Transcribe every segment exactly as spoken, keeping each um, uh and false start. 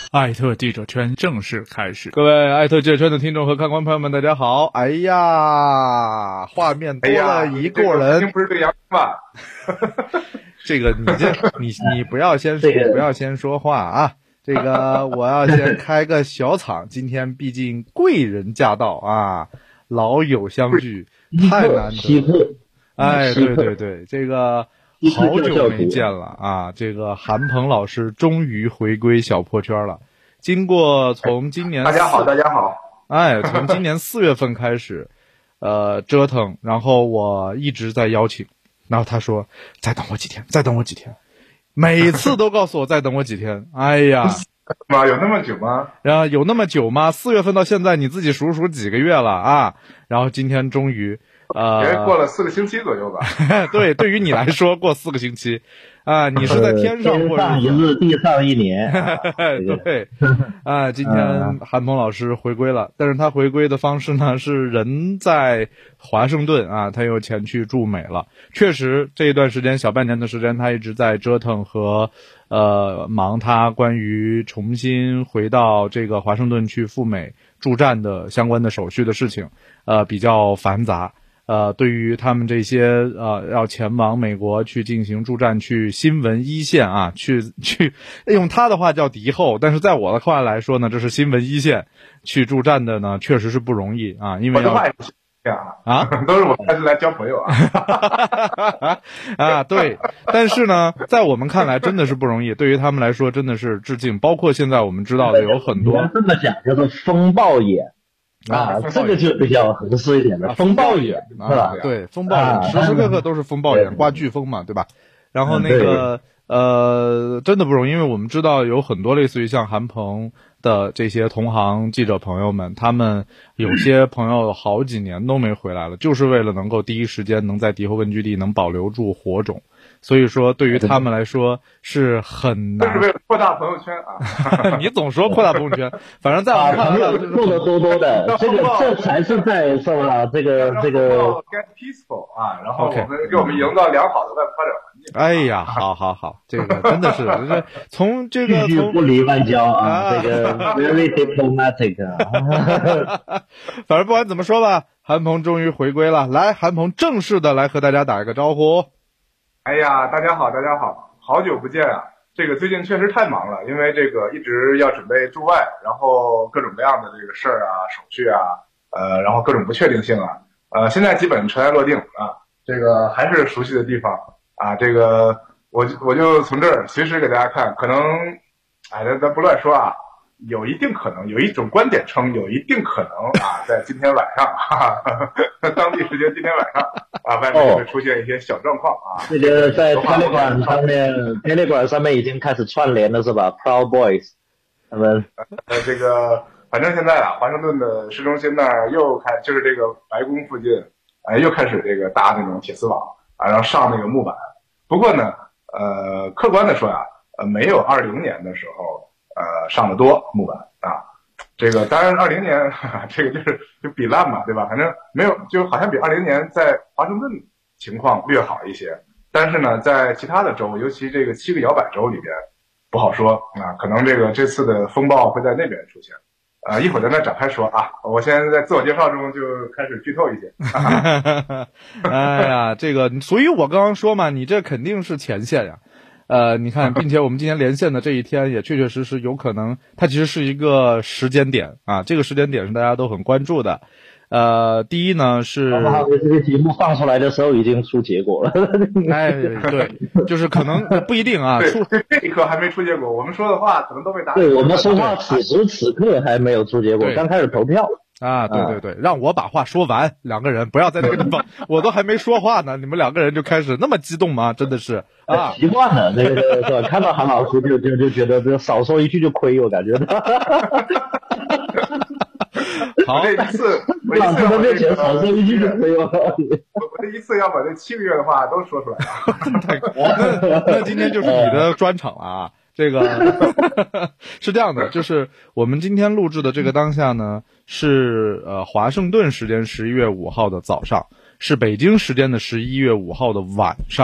艾特记者圈正式开始。 各位艾特记者圈的听众和看官朋友们，大家好！哎呀，画面多了一个人， 哎、这不是这个杨吧？ 这个你这你你不要先说，不要先说话啊！这个我要先开个小场，今天毕竟贵人驾到啊，老友相聚，太难得了。哎，对对对，这个好久没见了啊！这个韩鹏老师终于回归小破圈了。经过从今年大家好，大家好， 哎，从今年四月份开始，呃，折腾，然后我一直在邀请，然后他说再等我几天，再等我几天，每次都告诉我再等我几天。哎呀， 妈，有那么久吗？ 然后有那么久吗？四月份到现在你自己数数几个月了啊？然后今天终于。呃， 也过了四个星期左右吧。 对，对于你来说过四个星期，啊，你是在天上过日子， 天上一日，地上一年。啊、 对，啊，今天韩鹏老师回归了，但是他回归的方式呢是人在华盛顿啊，他又前去驻美了。确实，这一段时间小半年的时间，他一直在折腾和呃忙他关于重新回到这个华盛顿去赴美驻站的相关的手续的事情，呃，比较繁杂。呃，对于他们这些呃要前往美国去进行驻站，去新闻一线啊，去去用他的话叫敌后，但是在我的话来说呢，这是新闻一线去驻站的呢，确实是不容易啊，因为要啊，都是我开始来交朋友啊啊，对，但是呢，在我们看来真的是不容易，对于他们来说真的是致敬，包括现在我们知道的有很多这么讲就是风暴眼。啊，这个就比较合适一点的、啊、风暴眼是吧？ 对，风暴眼，时时刻刻都是风暴眼，刮飓风嘛，对吧？然后那个呃，真的不容易，因为我们知道有很多类似于像韩鹏的这些同行记者朋友们，他们有些朋友好几年都没回来了，就是为了能够第一时间能在敌后根据地能保留住火种。所以说，对于他们来说是很难。 就是为了扩大朋友圈啊！ 你总说扩大朋友圈，反正在我看来， 做的多多的，这个这才是在是吧？这个这个 get peaceful 啊，然后我们给我们营造良好的外部发展环境。 哎呀，好好好，这个真的是，这从这个从不离外交啊，这个 very diplomatic 啊。 反正不管怎么说吧，韩鹏终于回归了，来，韩鹏正式的来和大家打一个招呼。 哎呀，大家好，大家好，好久不见啊！这个最近确实太忙了，因为这个一直要准备驻外，然后各种各样的这个事儿啊、手续啊，呃，然后各种不确定性啊，呃，现在基本尘埃落定啊，这个还是熟悉的地方啊，这个我我就从这儿随时给大家看，可能，哎，咱咱不乱说啊。有一定可能，有一种观点称，有一定可能啊，在今天晚上，哈哈，当地时间今天晚上啊，外面会出现一些小状况啊。 这个在 Telegram 上面 ，Telegram 上面已经开始串联了，是吧 ？Proud Boys， 他们呃，这个反正现在啊，华盛顿的市中心那儿又开，就是这个白宫附近，哎、呃，又开始这个搭那种铁丝网啊，然后上那个木板。不过呢，呃，客观的说啊，呃，没有二零年的时候。呃，上的多木板啊，这个当然二零年哈哈这个就是就比烂嘛，对吧？反正没有，就好像比二零年在华盛顿情况略好一些，但是呢，在其他的州，尤其这个七个摇摆州里边，不好说啊，可能这个这次的风暴会在那边出现。啊、呃，一会儿咱再展开说啊，我先在自我介绍中就开始剧透一些。 哎呀，这个，所以我刚刚说嘛，你这肯定是前线呀。呃，你看，并且我们今天连线的这一天也确确实实有可能，它其实是一个时间点啊，这个时间点是大家都很关注的。呃，第一呢是， 这个节目放出来的时候已经出结果了。 哎，对，就是可能不一定啊，出这一刻还没出结果，我们说的话可能都被打。 对，我们说话此时此刻还没有出结果，刚开始投票。 啊，对对对，让我把话说完，两个人不要在这个地方，我都还没说话呢，你们两个人就开始那么激动吗？真的是啊， 习惯了，那个是吧？看到韩老师就就就觉得这少说一句就亏，我感觉。 好， 这一次，我一次在面前少说一句就亏了。 我我这一次要把这七个月的话都说出来那那今天就是你的专场了啊。这个是这样的，就是我们今天录制的这个当下呢，是呃华盛顿时间十一月五号的早上，是北京时间的十一月五号的晚上。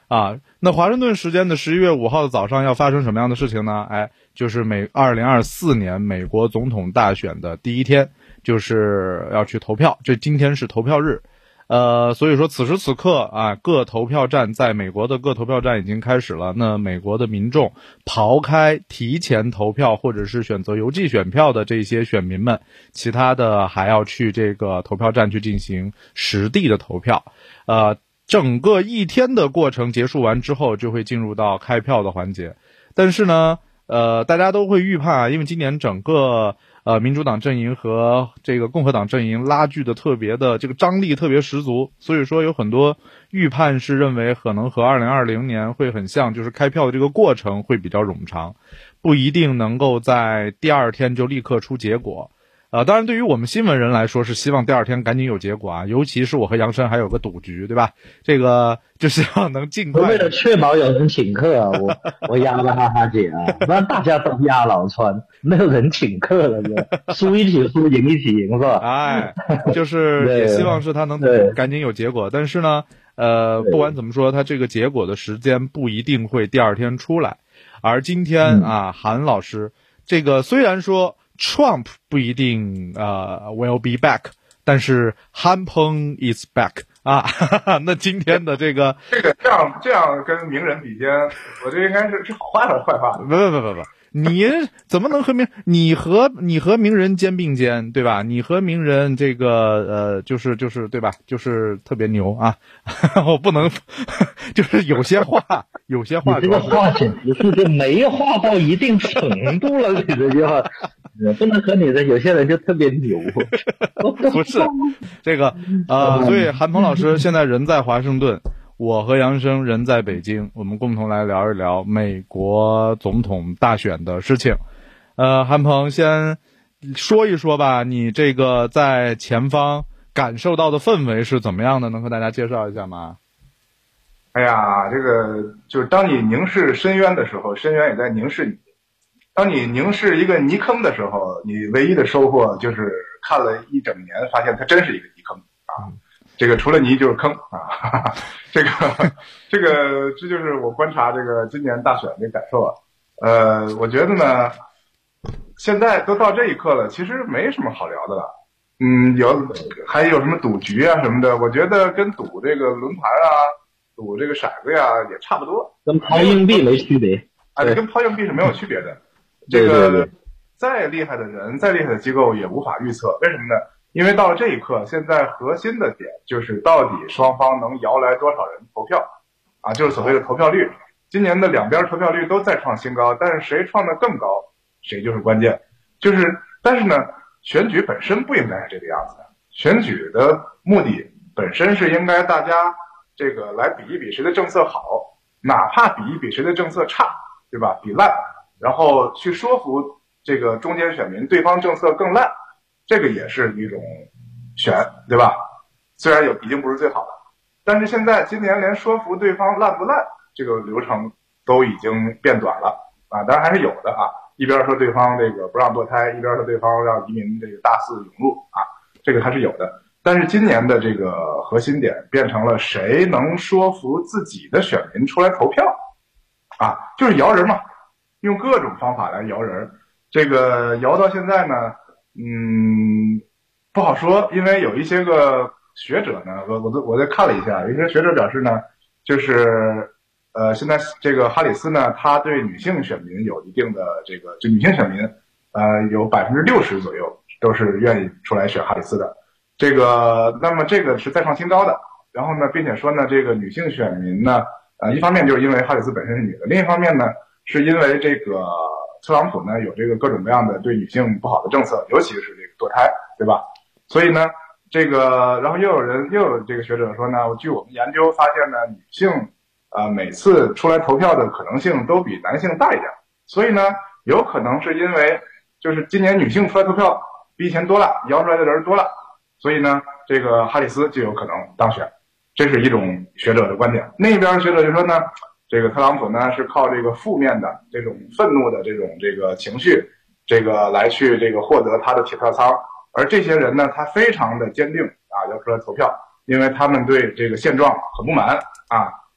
啊。那华盛顿时间的十一月五号的早上要发生什么样的事情呢？哎，就是美二零二四年美国总统大选的第一天，就是要去投票。这今天是投票日。呃，所以说此时此刻啊，各投票站在美国的各投票站已经开始了。那美国的民众刨开提前投票或者是选择邮寄选票的这些选民们，其他的还要去这个投票站去进行实地的投票。呃，整个一天的过程结束完之后，就会进入到开票的环节。但是呢，呃，大家都会预判啊，因为今年整个呃，民主党阵营和这个共和党阵营拉锯的特别的这个张力特别十足，所以说有很多预判是认为可能和二零二零年会很像，就是开票的这个过程会比较冗长，不一定能够在第二天就立刻出结果。呃，当然对于我们新闻人来说是希望第二天赶紧有结果啊，尤其是我和杨申还有个赌局，对吧？这个就是要能尽快。 为了确保有人请客啊，我我压了哈哈姐啊，不然大家都压老川，没有人请客了，是吧？输一起输，赢一起赢，是吧？ 哎，就是也希望是他能赶紧有结果，但是呢，呃，不管怎么说，他这个结果的时间不一定会第二天出来。而今天啊，韩老师，这个虽然说Trump 不一定呃 will be back， 但是韩鹏 is back 啊，哈哈，那今天的这个这个这样这样跟名人比肩，我这应该是是好话还是坏话？ 不不不不不，你怎么能和名你和你和名人肩并肩，对吧？你和名人这个呃就是就是对吧？就是特别牛啊！我不能就是有些话有些话你这个话简直是就没话到一定程度了，你这句话。不能和你的有些人就特别牛， 不是这个呃，所以韩鹏老师现在人在华盛顿，我和杨生人在北京，我们共同来聊一聊美国总统大选的事情。呃，韩鹏先说一说吧，你这个在前方感受到的氛围是怎么样的？能和大家介绍一下吗？ 哎呀，这个就是当你凝视深渊的时候，深渊也在凝视你。当你凝视一个泥坑的时候，你唯一的收获就是看了一整年，发现它真是一个泥坑啊！这个除了泥就是坑啊！哈哈，这个这个这就是我观察这个今年大选的感受啊。呃，我觉得呢，现在都到这一刻了，其实没什么好聊的了。嗯，有还有什么赌局啊什么的，我觉得跟赌这个轮盘啊、赌这个骰子呀也差不多， 跟抛硬币没区别啊，跟抛硬币是没有区别的。这个再厉害的人，再厉害的机构也无法预测，为什么呢？因为到了这一刻，现在核心的点就是到底双方能摇来多少人投票啊，就是所谓的投票率。今年的两边投票率都在创新高，但是谁创得更高，谁就是关键。就是，但是呢，选举本身不应该是这个样子的。选举的目的本身是应该大家这个来比一比谁的政策好，哪怕比一比谁的政策差，对吧？比烂。然后去说服这个中间选民对方政策更烂，这个也是一种选，对吧？虽然有已经不是最好的，但是现在今年连说服对方烂不烂这个流程都已经变短了啊，当然还是有的啊，一边说对方这个不让堕胎，一边说对方让移民这个大肆涌入啊，这个还是有的。但是今年的这个核心点变成了谁能说服自己的选民出来投票啊，就是摇人嘛。用各种方法来摇人，这个摇到现在呢，嗯，不好说，因为有一些个学者呢，我我我再看了一下，有一些学者表示呢，就是呃，现在这个哈里斯呢，他对女性选民有一定的这个，就女性选民，呃，有百分之六十左右都是愿意出来选哈里斯的，这个，那么这个是再创新高的，然后呢，并且说呢，这个女性选民呢，呃，一方面就是因为哈里斯本身是女的，另一方面呢。是因为这个特朗普呢有这个各种各样的对女性不好的政策，尤其是这个堕胎，对吧？所以呢，这个然后又有人又有这个学者说呢，据我们研究发现呢，女性呃每次出来投票的可能性都比男性大一点，所以呢，有可能是因为就是今年女性出来投票比以前多了，摇出来的人多了，所以呢，这个哈里斯就有可能当选，这是一种学者的观点。那边学者就说呢。这个特朗普呢是靠这个负面的这种愤怒的这种这个情绪，这个来去这个获得他的铁票仓，而这些人呢，他非常的坚定啊，要出来投票，因为他们对这个现状很不满啊，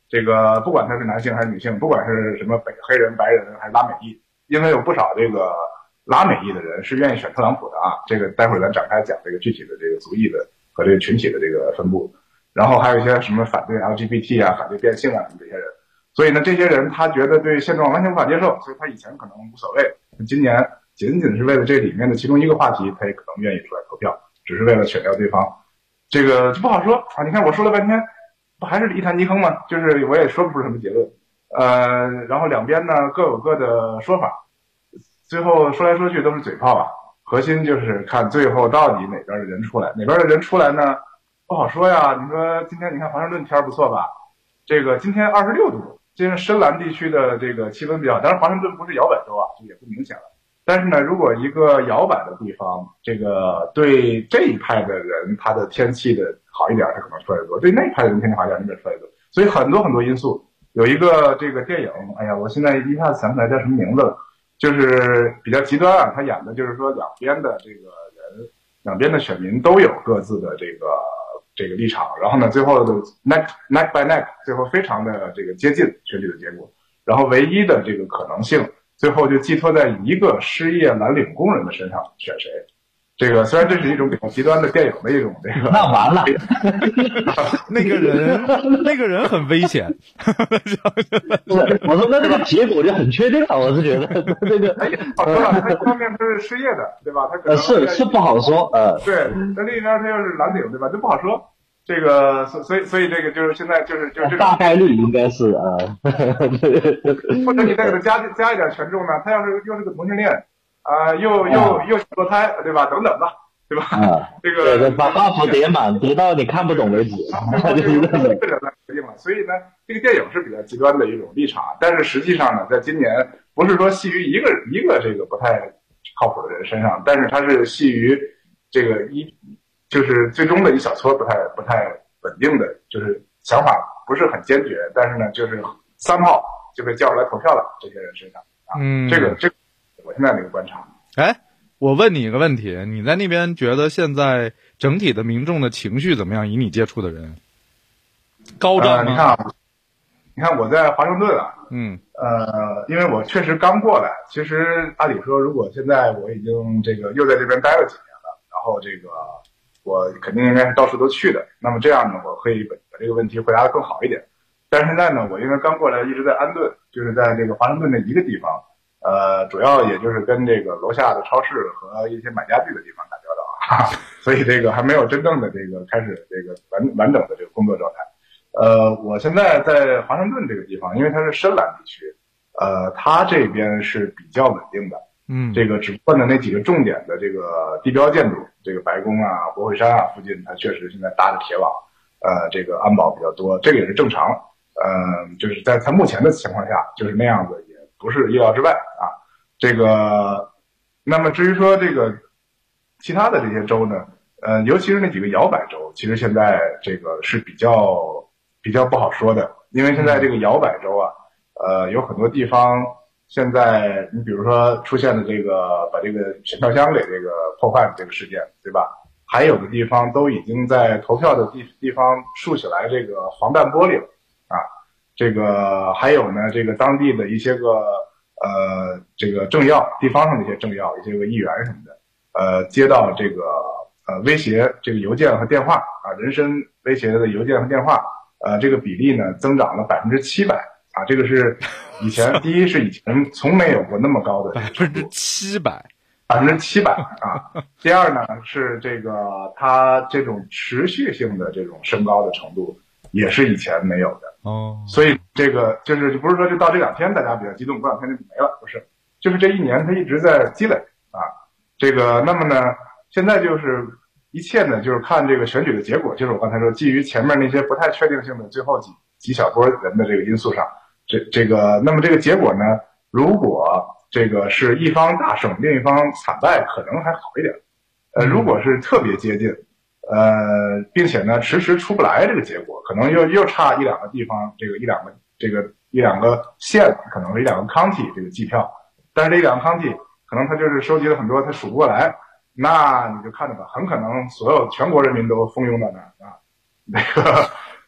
这个不管他是男性还是女性，不管是什么北黑人、白人还是拉美裔，因为有不少这个拉美裔的人是愿意选特朗普的啊。这个待会儿咱展开讲这个具体的这个族裔的和这个群体的这个分布。然后还有一些什么反对 L G B T 啊、反对变性啊什么这些人。所以呢，这些人他觉得对现状完全无法接受，所以他以前可能无所谓，今年仅仅是为了这里面的其中一个话题，他也可能愿意出来投票，只是为了选掉对方。这个就不好说啊！你看我说了半天，不还是一潭泥坑吗？就是我也说不出什么结论。呃，然后两边呢各有各的说法，最后说来说去都是嘴炮啊。核心就是看最后到底哪边的人出来，哪边的人出来呢？不好说呀。你说今天你看华盛顿天不错吧？这个今天二十六度，今天深蓝地区的这个气温比较，当然华盛顿不是摇摆州啊，这也不明显了。但是呢，如果一个摇摆的地方，这个对这一派的人他的天气的好一点，他可能出来的多；对那一派的人天气好一点，那边出来的多。所以很多很多因素。有一个这个电影，哎呀，我现在一下子想不起来叫什么名字了，就是比较极端啊。他演的就是说两边的这个人，两边的选民都有各自的这个这个立场，然后呢，最后的 neck neck by neck， 最后非常的这个接近选举的结果。然后唯一的这个可能性，最后就寄托在一个失业蓝领工人的身上，选谁？这个虽然这是一种比较极端的电影的一种这个， 那完了， 那个人那个人很危险。 不是，我说那这个结果就很确定了，我是觉得这个， 哎，好说了，他一方面他是失业的，对吧？他可能是是不好说，呃， 对，那另一边他又是蓝领，对吧？这不好说。这个，所所以所以这个就是现在就是就是这大概率应该是啊， 或者你再给他加加一点权重呢？他要是又是个同性恋啊、呃，又又又堕胎，对吧？等等吧，对吧？ 啊， 这个对，把 buff 叠满，叠到你看不懂为止，就是这种。 个人来决定了。所以呢，这个电影是比较极端的一种立场，但是实际上呢，在今年不是说系于一个一个这个不太靠谱的人身上，但是它是系于这个一。就是最终的一小撮不太不太稳定的，就是想法不是很坚决，但是呢，就是三号就被叫出来投票了这些人身上啊。 嗯， 这个这个我现在的一个观察。 哎，我问你一个问题，你在那边觉得现在整体的民众的情绪怎么样？以你接触的人，高涨吗？ 呃、你看啊，你看我在华盛顿啊， 嗯， 呃，因为我确实刚过来，其实按理说，如果现在我已经这个又在这边待了几年了，然后这个。我肯定应该是到处都去的，那么这样呢，我可以把这个问题回答得更好一点。但是现在呢，我因为刚过来，一直在安顿，就是在这个华盛顿的一个地方，呃，主要也就是跟这个楼下的超市和一些买家具的地方打交道啊，所以这个还没有真正的这个开始这个完完整的这个工作状态。呃，我现在在华盛顿这个地方，因为它是深蓝地区，呃，它这边是比较稳定的。 嗯， 这个只不过呢，那几个重点的这个地标建筑，这个白宫啊、国会山啊附近，它确实现在搭着铁网，呃，这个安保比较多，这个也是正常。嗯、呃，就是在它目前的情况下，就是那样子，也不是意料之外啊。这个，那么至于说这个其他的这些州呢，呃，尤其是那几个摇摆州，其实现在这个是比较比较不好说的，因为现在这个摇摆州啊，呃，有很多地方。现在你比如说出现的这个把这个选票箱给这个破坏的这个事件，对吧？还有的地方都已经在投票的地地方竖起来这个防弹玻璃了啊。这个还有呢，这个当地的一些个呃这个政要，地方上的一些政要，一些个议员什么的，呃接到这个呃威胁这个邮件和电话啊，人身威胁的邮件和电话，呃这个比例呢增长了百分之七百。啊，这个是以前第一是以前从没有过那么高的百分之七百， 百分之七百啊。第二呢是这个它这种持续性的这种升高的程度也是以前没有的哦。 所以这个就是不是说就到这两天大家比较激动，过两天就没了，不是，就是这一年它一直在积累啊。这个那么呢，现在就是一切呢就是看这个选举的结果，就是我刚才说基于前面那些不太确定性的最后几几小波人的这个因素上。这这个，那么这个结果呢？如果这个是一方大胜，另一方惨败，可能还好一点。呃，如果是特别接近，呃，并且呢迟迟出不来这个结果，可能又又差一两个地方，这个一两个这个一两个县，可能是一两个 county 这个计票，但是这一两个 county 可能他就是收集了很多，他数不过来，那你就看着吧，很可能所有全国人民都蜂拥到那儿啊，那个。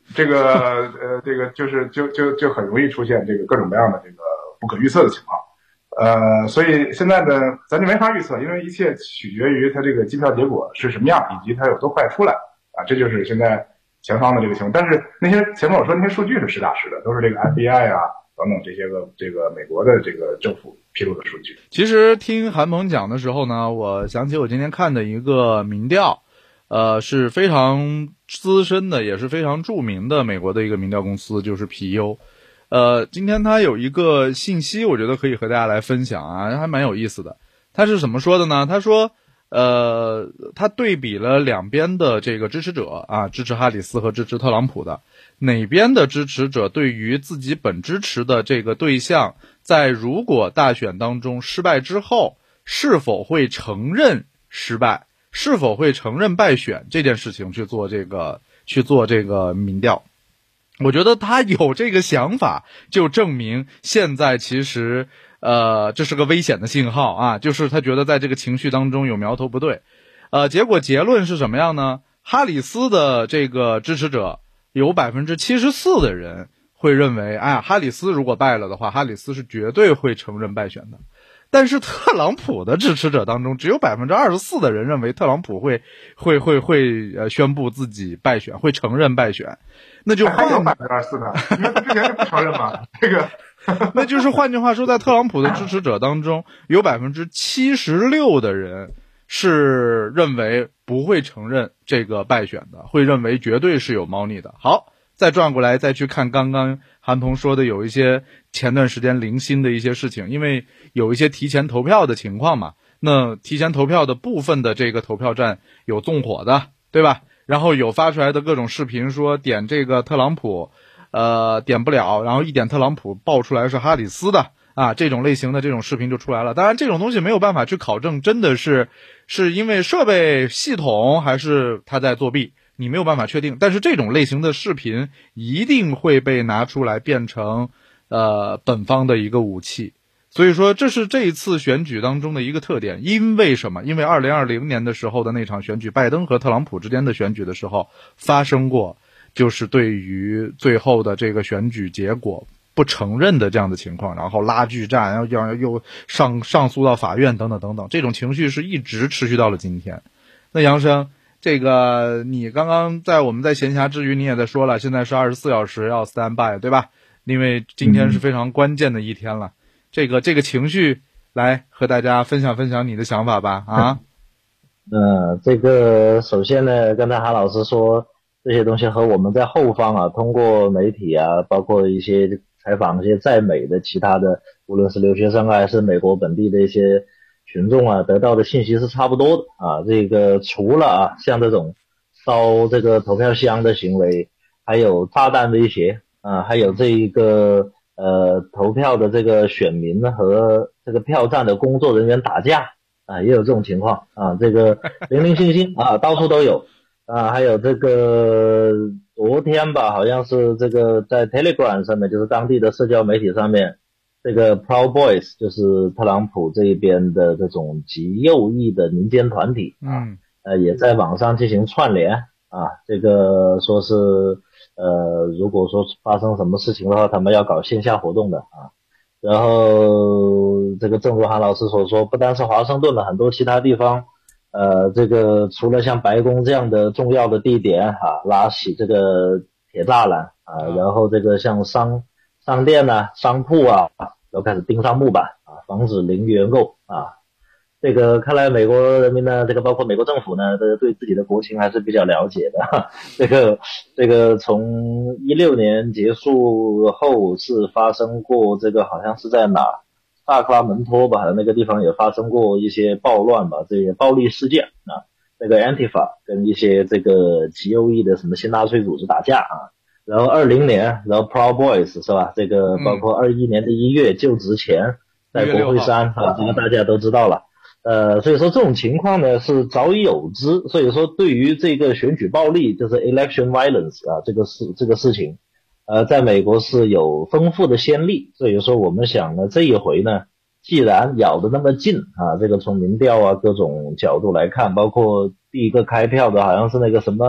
这个呃，这个就是就就就很容易出现这个各种各样的这个不可预测的情况。呃，所以现在呢，咱就没法预测，因为一切取决于它这个机票结果是什么样，以及它有多快出来啊，这就是现在前方的这个情况。但是那些前面我说那些数据是实打实的，都是这个 F B I 啊等等这些个这个美国的这个政府披露的数据。 其实听韩鹏讲的时候呢，我想起我今天看的一个民调，呃，是非常资深的，也是非常著名的美国的一个民调公司，就是皮尤。呃，今天他有一个信息，我觉得可以和大家来分享啊，还蛮有意思的。他是怎么说的呢？他说，呃，他对比了两边的这个支持者啊，支持哈里斯和支持特朗普的，哪边的支持者对于自己本支持的这个对象，在如果大选当中失败之后，是否会承认失败，是否会承认败选这件事情去做这个去做这个民调。我觉得他有这个想法，就证明现在其实呃这是个危险的信号啊，就是他觉得在这个情绪当中有苗头不对。呃结果结论是什么样呢？哈里斯的这个支持者有 百分之七十四 的人会认为，哎呀，哈里斯如果败了的话，哈里斯是绝对会承认败选的。但是特朗普的支持者当中，只有 百分之二十四 的人认为特朗普会会会会呃宣布自己败选，会承认败选。那就还有 百分之二十四 呢，因为他之前就不承认嘛，这个那就是换句话说，在特朗普的支持者当中，有 百分之七十六 的人是认为不会承认这个败选的，会认为绝对是有猫腻的。好，再转过来再去看刚刚韩鹏说的有一些前段时间零星的一些事情，因为有一些提前投票的情况嘛，那提前投票的部分的这个投票站有纵火的，对吧？然后有发出来的各种视频说点这个特朗普呃点不了，然后一点特朗普爆出来是哈里斯的啊，这种类型的这种视频就出来了。当然这种东西没有办法去考证真的是是因为设备系统还是他在作弊，你没有办法确定，但是这种类型的视频一定会被拿出来变成呃本方的一个武器。所以说这是这一次选举当中的一个特点。因为什么？因为二零二零年的时候的那场选举，拜登和特朗普之间的选举的时候发生过，就是对于最后的这个选举结果不承认的这样的情况，然后拉锯战，然后又又上上诉到法院等等等等，这种情绪是一直持续到了今天。那杨生，这个你刚刚在我们在闲暇之余你也在说了，现在是二十四小时要 stand by 对吧？因为今天是非常关键的一天了。嗯，这个这个情绪来和大家分享分享你的想法吧啊。 呃，这个首先呢，刚才韩老师说这些东西和我们在后方啊，通过媒体啊，包括一些采访一些在美的其他的，无论是留学生啊，还是美国本地的一些群众啊，得到的信息是差不多的啊。这个除了啊，像这种烧这个投票箱的行为，还有炸弹威胁啊，还有这一个呃，投票的这个选民和这个票站的工作人员打架啊，也有这种情况啊，这个零零星星啊，到处都有啊。还有这个昨天吧，好像是这个在 Telegram 上面，就是当地的社交媒体上面，这个 Proud Boys 就是特朗普这边的这种极右翼的民间团体啊， 嗯， 呃，也在网上进行串联啊，这个说是呃，如果说发生什么事情的话，他们要搞线下活动的啊。然后这个正如韩老师所说，不单是华盛顿的，很多其他地方，呃，这个除了像白宫这样的重要的地点啊，拉起这个铁栅栏啊，然后这个像商商店啊、商铺啊，都开始钉上木板啊，防止零元购啊。这个看来美国人民呢，这个包括美国政府呢，这个对自己的国情还是比较了解的。这个这个从一六年结束后是发生过这个好像是在哪萨克拉门托吧，那个地方也发生过一些暴乱吧，这些暴力事件啊。那个 Antifa 跟一些这个极右翼的什么新纳粹组织打架啊。然后二零年，然后 Proud Boys 是吧？这个包括二一年的一月就职前在国会山啊，这个大家都知道了。呃，所以说这种情况呢是早已有之，所以说对于这个选举暴力，就是 election violence 啊，这个事这个事情，呃，在美国是有丰富的先例，所以说我们想呢，这一回呢，既然咬得那么近啊，这个从民调啊各种角度来看，包括第一个开票的好像是那个什么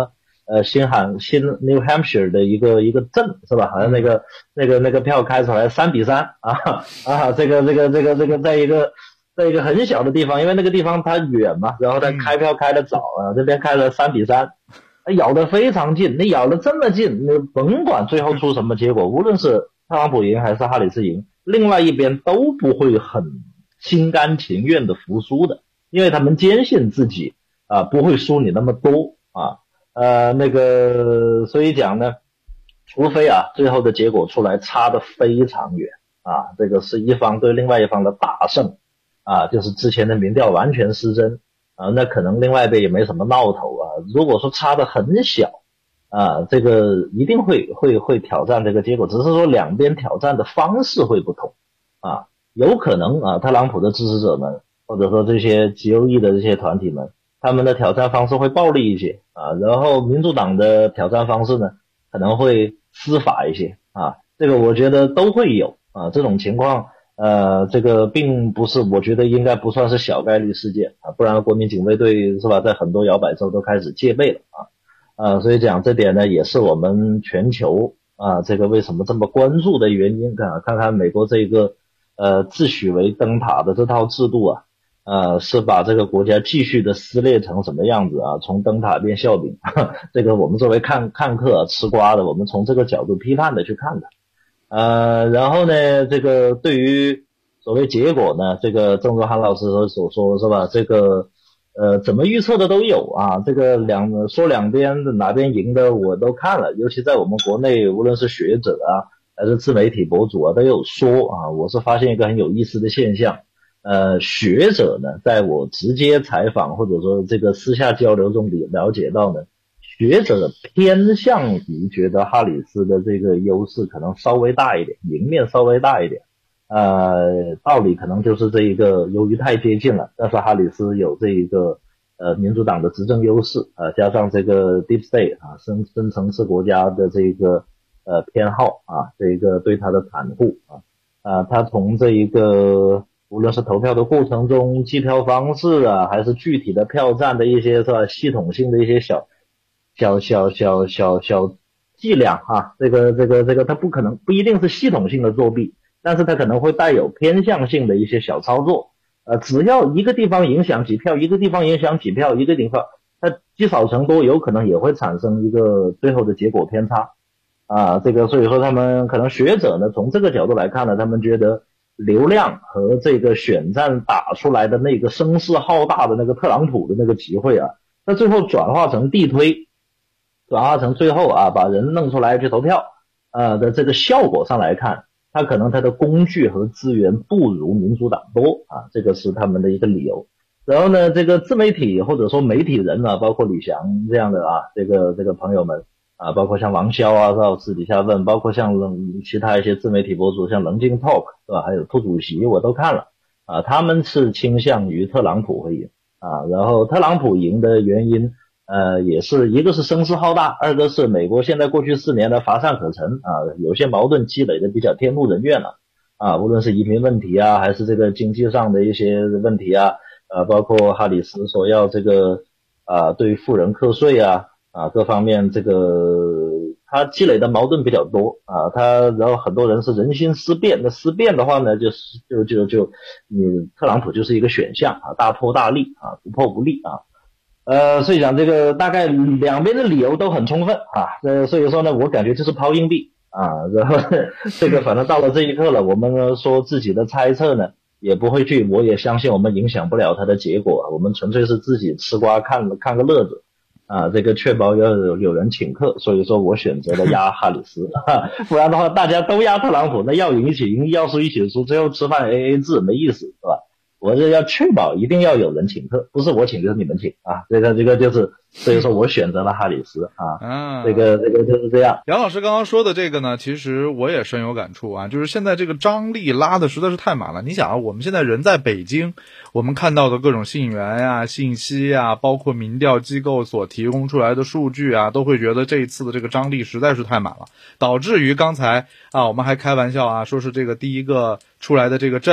呃新罕新 New Hampshire 的一个一个镇是吧？好像那个那个那个票开出来三比三啊啊，这个这个这个这个在一个在一个很小的地方，因为那个地方它远嘛，然后它开票开的早啊，这边开了三比三，咬得非常近，你咬得这么近，你甭管最后出什么结果，无论是特朗普赢还是哈里斯赢，另外一边都不会很心甘情愿的服输的，因为他们坚信自己啊不会输你那么多啊，呃那个所以讲呢，除非啊最后的结果出来差得非常远啊，这个是一方对另外一方的大胜啊，就是之前的民调完全失真啊，那可能另外一边也没什么闹头啊。如果说差得很小啊，这个一定会会会挑战这个结果，只是说两边挑战的方式会不同啊。有可能啊，特朗普的支持者们或者说这些 G O E 的这些团体们，他们的挑战方式会暴力一些啊，然后民主党的挑战方式呢可能会司法一些啊，这个我觉得都会有啊，这种情况呃，这个并不是，我觉得应该不算是小概率事件啊，不然国民警卫队是吧，在很多摇摆州都开始戒备了啊，呃，所以讲这点呢，也是我们全球啊，这个为什么这么关注的原因啊，看看美国这个呃自诩为灯塔的这套制度啊，呃，是把这个国家继续的撕裂成什么样子啊？从灯塔变笑柄，这个我们作为看看客、啊、吃瓜的，我们从这个角度批判的去看的。呃，然后呢，这个对于所谓结果呢，这个郑州汉老师所说是吧？这个呃怎么预测的都有啊，这个两说两边哪边赢的我都看了，尤其在我们国内，无论是学者啊还是自媒体博主啊都有说啊，我是发现一个很有意思的现象，呃学者呢，在我直接采访或者说这个私下交流中了解到呢，学者偏向于觉得哈里斯的这个优势可能稍微大一点，赢面稍微大一点。呃，道理可能就是这一个，由于太接近了，但是哈里斯有这一个呃民主党的执政优势，呃加上这个 Deep State 啊深深层次国家的这个呃偏好啊，这一个对他的袒护啊啊，他从这一个无论是投票的过程中，计票方式啊，还是具体的票站的一些是吧系统性的一些小小小小小小伎俩啊，这个这个这个他不可能不一定是系统性的作弊。但是它可能会带有偏向性的一些小操作，呃，只要一个地方影响几票，一个地方影响几票，一个地方它积少成多，有可能也会产生一个最后的结果偏差，啊，这个所以说他们可能学者呢，从这个角度来看呢，他们觉得流量和这个选战打出来的那个声势浩大的那个特朗普的那个机会啊，那最后转化成地推，转化成最后啊把人弄出来去投票，呃的这个效果上来看。他可能他的工具和资源不如民主党多啊，这个是他们的一个理由。然后呢，这个自媒体或者说媒体人啊，包括李翔这样的啊，这个这个朋友们啊，包括像王骁啊，到私底下问，包括像其他一些自媒体博主，像棱镜 Talk 是吧？还有兔主席，我都看了啊，他们是倾向于特朗普会赢啊，然后特朗普赢的原因。呃，也是一个是声势浩大，二个是美国现在过去四年的乏善可陈啊，有些矛盾积累的比较天怒人怨了啊，无论是移民问题啊，还是这个经济上的一些问题啊，呃，包括哈里斯说要这个啊对富人课税啊啊各方面这个他积累的矛盾比较多啊，他然后很多人是人心思变，那思变的话呢，就是就就就你特朗普就是一个选项啊，大破大立啊，不破不立啊。呃，所以讲这个大概两边的理由都很充分啊，呃，所以说呢，我感觉就是抛硬币啊，然后这个反正到了这一刻了，我们呢说自己的猜测呢也不会去，我也相信我们影响不了它的结果，我们纯粹是自己吃瓜看看个乐子啊，这个确保要有有人请客，所以说我选择了压哈里斯，不然的话大家都压特朗普，那要赢一起赢，要输一起输，最后吃饭 A A 制没意思，是吧？我是要确保一定要有人请客，不是我请就是你们请啊，这个这个就是，所以说我选择了哈里斯啊，啊这个这个就是这样。 杨老师刚刚说的这个呢，其实我也深有感触啊，就是现在这个张力拉的实在是太满了。你想啊，我们现在人在北京，我们看到的各种信源呀、信息呀，包括民调机构所提供出来的数据啊，都会觉得这一次的这个张力实在是太满了，导致于刚才啊，我们还开玩笑啊，说是这个第一个出来的这个镇。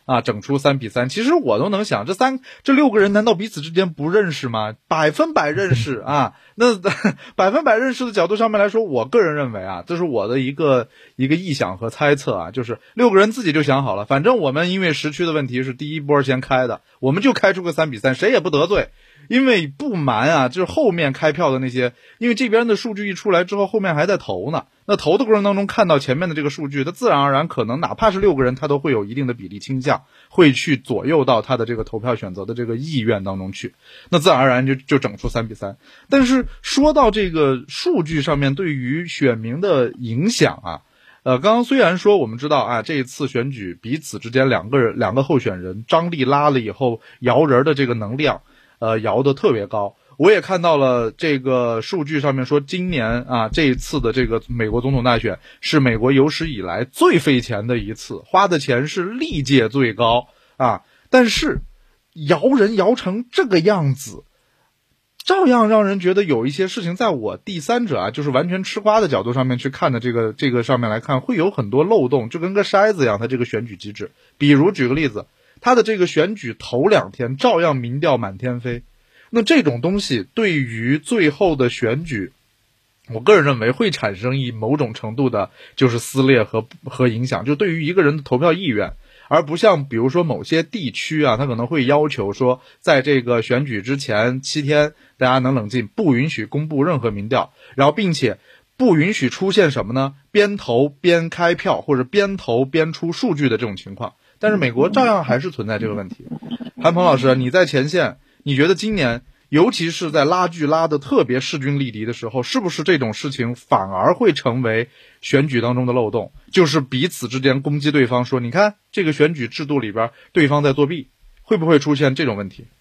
啊，整出三比三。其实我都能想，这三这六个人难道彼此之间不认识吗？百分百认识啊！那百分百认识的角度上面来说，我个人认为啊，这是我的一个一个臆想和猜测啊，就是六个人自己就想好了，反正我们因为时区的问题是第一波先开的，我们就开出个三比三，谁也不得罪。因为不瞒啊，就是后面开票的那些，因为这边的数据一出来之后，后面还在投呢。那投的过程当中看到前面的这个数据，他自然而然可能哪怕是六个人，他都会有一定的比例倾向，会去左右到他的这个投票选择的这个意愿当中去。那自然而然就就整出三比三。但是说到这个数据上面对于选民的影响啊，呃，刚刚虽然说我们知道啊，这一次选举彼此之间两个人两个候选人张力拉了以后摇人的这个能量。呃，摇得特别高。我也看到了这个数据上面说，今年啊这一次的这个美国总统大选是美国有史以来最费钱的一次，花的钱是历届最高啊。但是摇人摇成这个样子，照样让人觉得有一些事情，在我第三者啊，就是完全吃瓜的角度上面去看的这个这个上面来看，会有很多漏洞，就跟个筛子一样，它这个选举机制。比如举个例子。他的这个选举头两天照样民调满天飞，那这种东西对于最后的选举，我个人认为会产生一某种程度的就是撕裂和和影响，就对于一个人的投票意愿，而不像比如说某些地区啊，他可能会要求说，在这个选举之前七天大家能冷静，不允许公布任何民调，然后并且不允许出现什么呢？边投边开票或者边投边出数据的这种情况。但是美国照样还是存在这个问题。韩鹏老师，你在前线，你觉得今年尤其是在拉锯拉的特别势均力敌的时候，是不是这种事情反而会成为选举当中的漏洞，就是彼此之间攻击对方，说你看这个选举制度里边对方在作弊，会不会出现这种问题？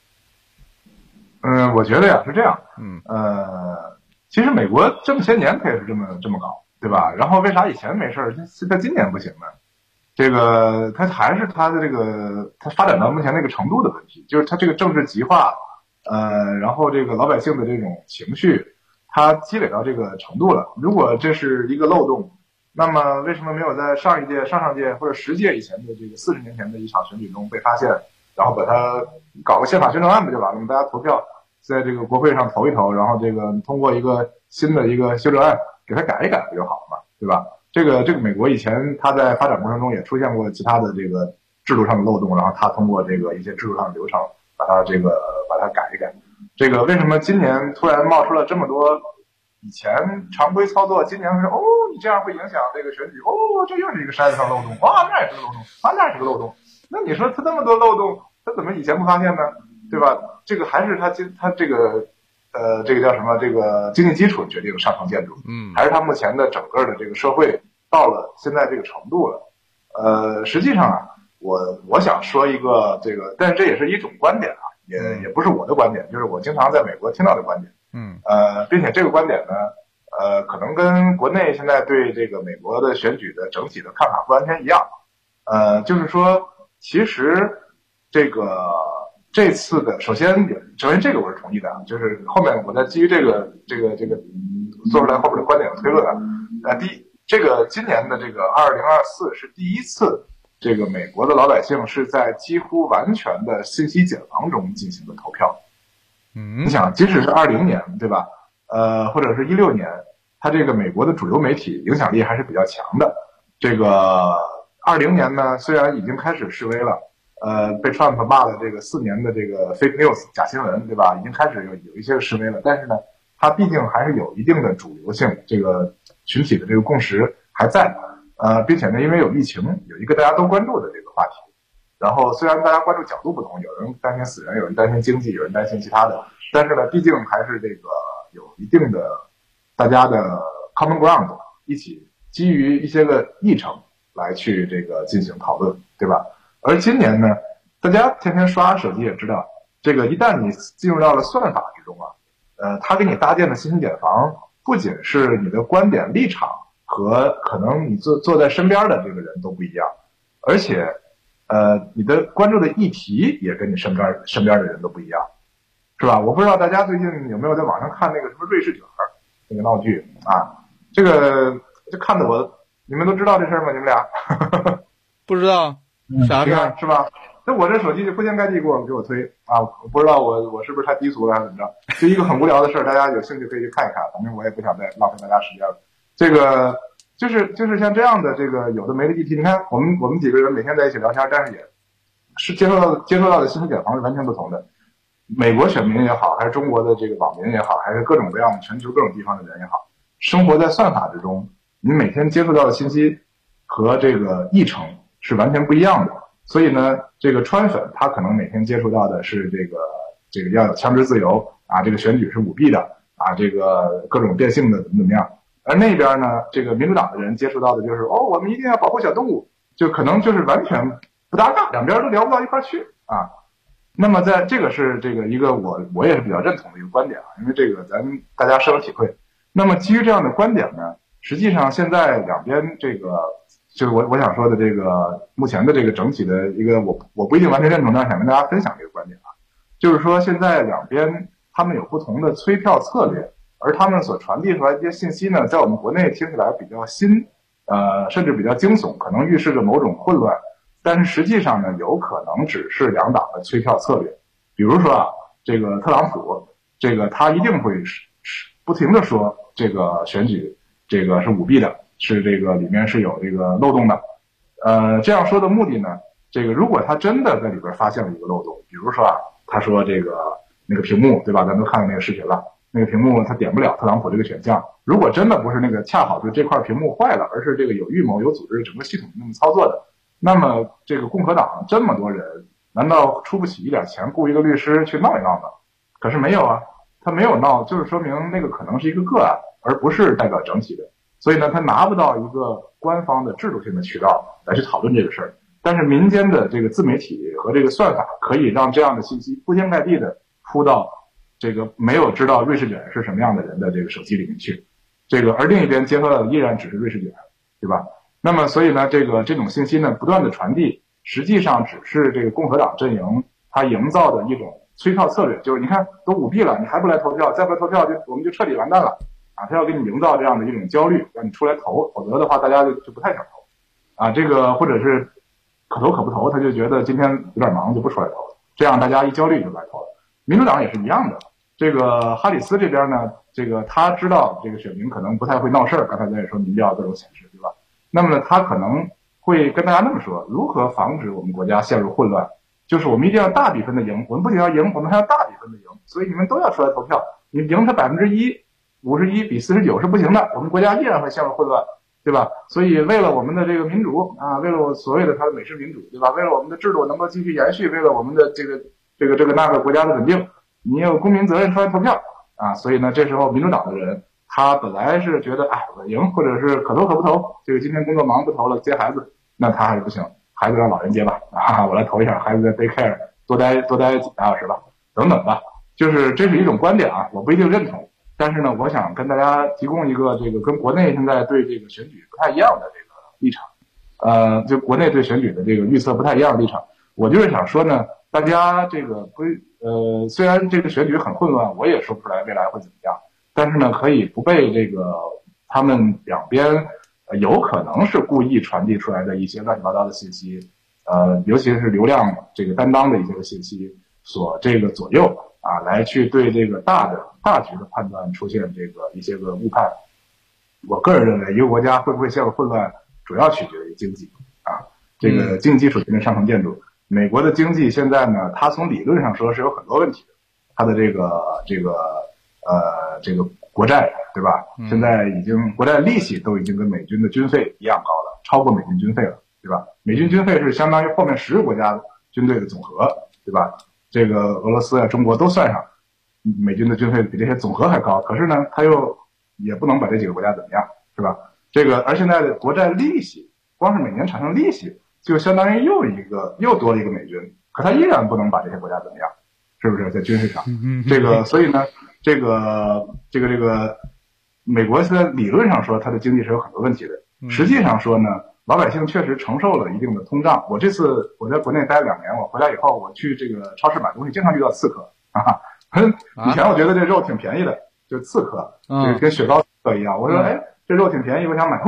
嗯，我觉得呀是这样。 嗯呃，其实美国这么些年它也是这么这么搞，对吧？然后为啥以前没事，现在今年不行呢？这个它还是它的这个它发展到目前那个程度的问题，就是它这个政治极化，呃，然后这个老百姓的这种情绪，它积累到这个程度了。如果这是一个漏洞，那么为什么没有在上一届、上上届或者十届以前的这个四十年前的一场选举中被发现，然后把它搞个宪法修正案不就完了吗？大家投票在这个国会上投一投，然后这个通过一个新的一个修正案给它改一改不就好了嘛，对吧？这个这个美国以前它在发展过程中也出现过其他的这个制度上的漏洞，然后它通过这个一些制度上的流程把它这个把它改一改。这个为什么今年突然冒出了这么多以前常规操作，今年是哦你这样会影响这个选举，哦这又是一个筛子上漏洞，哇那也是个漏洞，啊那也是个漏洞。那你说它这么多漏洞，它怎么以前不发现呢？对吧？这个还是它经它这个呃，这个叫什么？这个经济基础决定上层建筑， 嗯， 还是它目前的整个的这个社会到了现在这个程度了。呃，实际上啊，我我想说一个这个，但是这也是一种观点啊，也也不是我的观点，就是我经常在美国听到的观点。 嗯， 呃，并且这个观点呢，呃，可能跟国内现在对这个美国的选举的整体的看法不完全一样。呃，就是说，其实这个。这次的首先首先这个我是同意的啊，就是后面我再基于这个这个这个做出来后面的观点的推论啊。呃，第一，这个今年的这个二零二四是第一次，这个美国的老百姓是在几乎完全的信息茧房中进行的投票。 嗯， 你想，即使是二零年，对吧？呃，或者是一六年，它这个美国的主流媒体影响力还是比较强的。这个二零年呢，虽然已经开始示威了。呃，被 Trump 骂了这个四年的这个 fake news 假新闻，对吧？已经开始有有一些示威了，但是呢，它毕竟还是有一定的主流性，这个群体的这个共识还在。呃，并且呢，因为有疫情，有一个大家都关注的这个话题。然后虽然大家关注角度不同，有人担心死人，有人担心经济，有人担心其他的，但是呢，毕竟还是这个有一定的大家的 common ground， 一起基于一些个议程来去这个进行讨论，对吧？而今年呢，大家天天刷手机也知道，这个一旦你进入到了算法之中啊，呃，他给你搭建的信息茧房，不仅是你的观点立场和可能你坐坐在身边的这个人都不一样，而且，呃，你的关注的议题也跟你身边身边的人都不一样，是吧？我不知道大家最近有没有在网上看那个什么瑞士女孩那个闹剧啊？这个就看得我，你们都知道这事儿吗？你们俩？ 不知道。 啥你看是吧？那我这手机就铺天盖地给我给我推啊，我不知道我我是不是太低俗了还是怎么着？就一个很无聊的事儿，大家有兴趣可以去看一看，反正我也不想再浪费大家时间了。这个就是就是像这样的这个有的没的议题，你看我们我们几个人每天在一起聊天，但是也是接受到的接受到的信息点方是完全不同的。美国选民也好，还是中国的这个网民也好，还是各种各样的全球各种地方的人也好，生活在算法之中，你每天接触到的信息和这个议程是完全不一样的。所以呢，这个川粉他可能每天接触到的是这个这个要有枪支自由啊，这个选举是舞弊的啊，这个各种变性的怎么怎么样。而那边呢，这个民主党的人接触到的就是哦，我们一定要保护小动物，就可能就是完全不搭嘎，两边都聊不到一块去啊。那么在这个是这个一个我我也是比较认同的一个观点啊，因为这个咱大家深有体会。那么基于这样的观点呢，实际上现在两边这个就是我我想说的这个目前的这个整体的一个我我不一定完全认同，但是想跟大家分享这个观点啊，就是说现在两边他们有不同的催票策略，而他们所传递出来的一些信息呢，在我们国内听起来比较新，呃，甚至比较惊悚，可能预示着某种混乱，但是实际上呢，有可能只是两党的催票策略。比如说啊，这个特朗普，这个他一定会不停的说这个选举这个是舞弊的，是这个里面是有这个漏洞的。呃，这样说的目的呢，这个如果他真的在里边发现了一个漏洞，比如说啊，他说这个那个屏幕对吧，咱都看到那个视频了，那个屏幕它点不了特朗普这个选项，如果真的不是那个恰好就这块屏幕坏了，而是这个有预谋有组织整个系统那么操作的，那么这个共和党这么多人难道出不起一点钱雇一个律师去闹一闹吗？可是没有啊，他没有闹，就是说明那个可能是一个个案，而不是代表整体的。所以呢，他拿不到一个官方的制度性的渠道来去讨论这个事儿。但是民间的这个自媒体和这个算法可以让这样的信息铺天盖地的铺到这个没有知道瑞士卷是什么样的人的这个手机里面去。这个而另一边接收到的依然只是瑞士卷，对吧？那么所以呢，这个这种信息呢不断的传递，实际上只是这个共和党阵营他营造的一种催票策略，就是你看都舞弊了，你还不来投票，再不来投票就我们就彻底完蛋了。啊，他要给你营造这样的一种焦虑，让你出来投，否则的话大家就就不太想投，啊，这个或者是可投可不投，他就觉得今天有点忙就不出来投了，这样大家一焦虑就来投了。民主党也是一样的，这个哈里斯这边呢，这个他知道这个选民可能不太会闹事儿，刚才咱也说民调各种显示，对吧？那么呢，他可能会跟大家那么说，如何防止我们国家陷入混乱？就是我们一定要大比分的赢，我们不仅要赢，我们还要大比分的赢，所以你们都要出来投票，你赢他百分之一。五十一比四十九是不行的，我们国家依然会陷入混乱，对吧？所以为了我们的这个民主啊，为了我所谓的它的美式民主，对吧？为了我们的制度能够继续延续，为了我们的这个这个这个那个国家的稳定，你有公民责任出来投票啊。所以呢，这时候民主党的人他本来是觉得哎我赢，或者是可投可不投，这个今天工作忙不投了接孩子，那他还是不行，孩子让老人接吧啊，我来投一下，孩子在 daycare 多待多待几个小时吧，等等吧。就是这是一种观点啊，我不一定认同。但是呢，我想跟大家提供一个这个跟国内现在对这个选举不太一样的这个立场，呃，就国内对选举的这个预测不太一样的立场。我就是想说呢，大家这个不呃，虽然这个选举很混乱，我也说不出来未来会怎么样，但是呢，可以不被这个他们两边、呃、有可能是故意传递出来的一些乱七八糟的信息，呃，尤其是流量这个担当的一些个信息所这个左右。啊，来去对这个大的大局的判断出现这个一些个误判。我个人认为，一个国家会不会陷入混乱，主要取决于经济啊。这个经济基础决定上层建筑。美国的经济现在呢，它从理论上说是有很多问题的，它的这个这个呃这个国债，对吧？现在已经国债利息都已经跟美军的军费一样高了，超过美军军费了，对吧？美军军费是相当于后面十个国家军队的总和，对吧？这个俄罗斯啊、中国都算上，美军的军费比这些总和还高。可是呢，他又也不能把这几个国家怎么样，是吧？这个而现在的国债利息，光是每年产生利息，就相当于又一个又多了一个美军，可他依然不能把这些国家怎么样，是不是？在军事上，这个所以呢，这个这个这个美国现在理论上说它的经济是有很多问题的，实际上说呢。老百姓确实承受了一定的通胀。我这次我在国内待了两年，我回来以后，我去这个超市买东西，经常遇到刺客啊。以前我觉得这肉挺便宜的，就刺客，就是跟雪糕刺客一样。我说，哎，这肉挺便宜，我想买，不，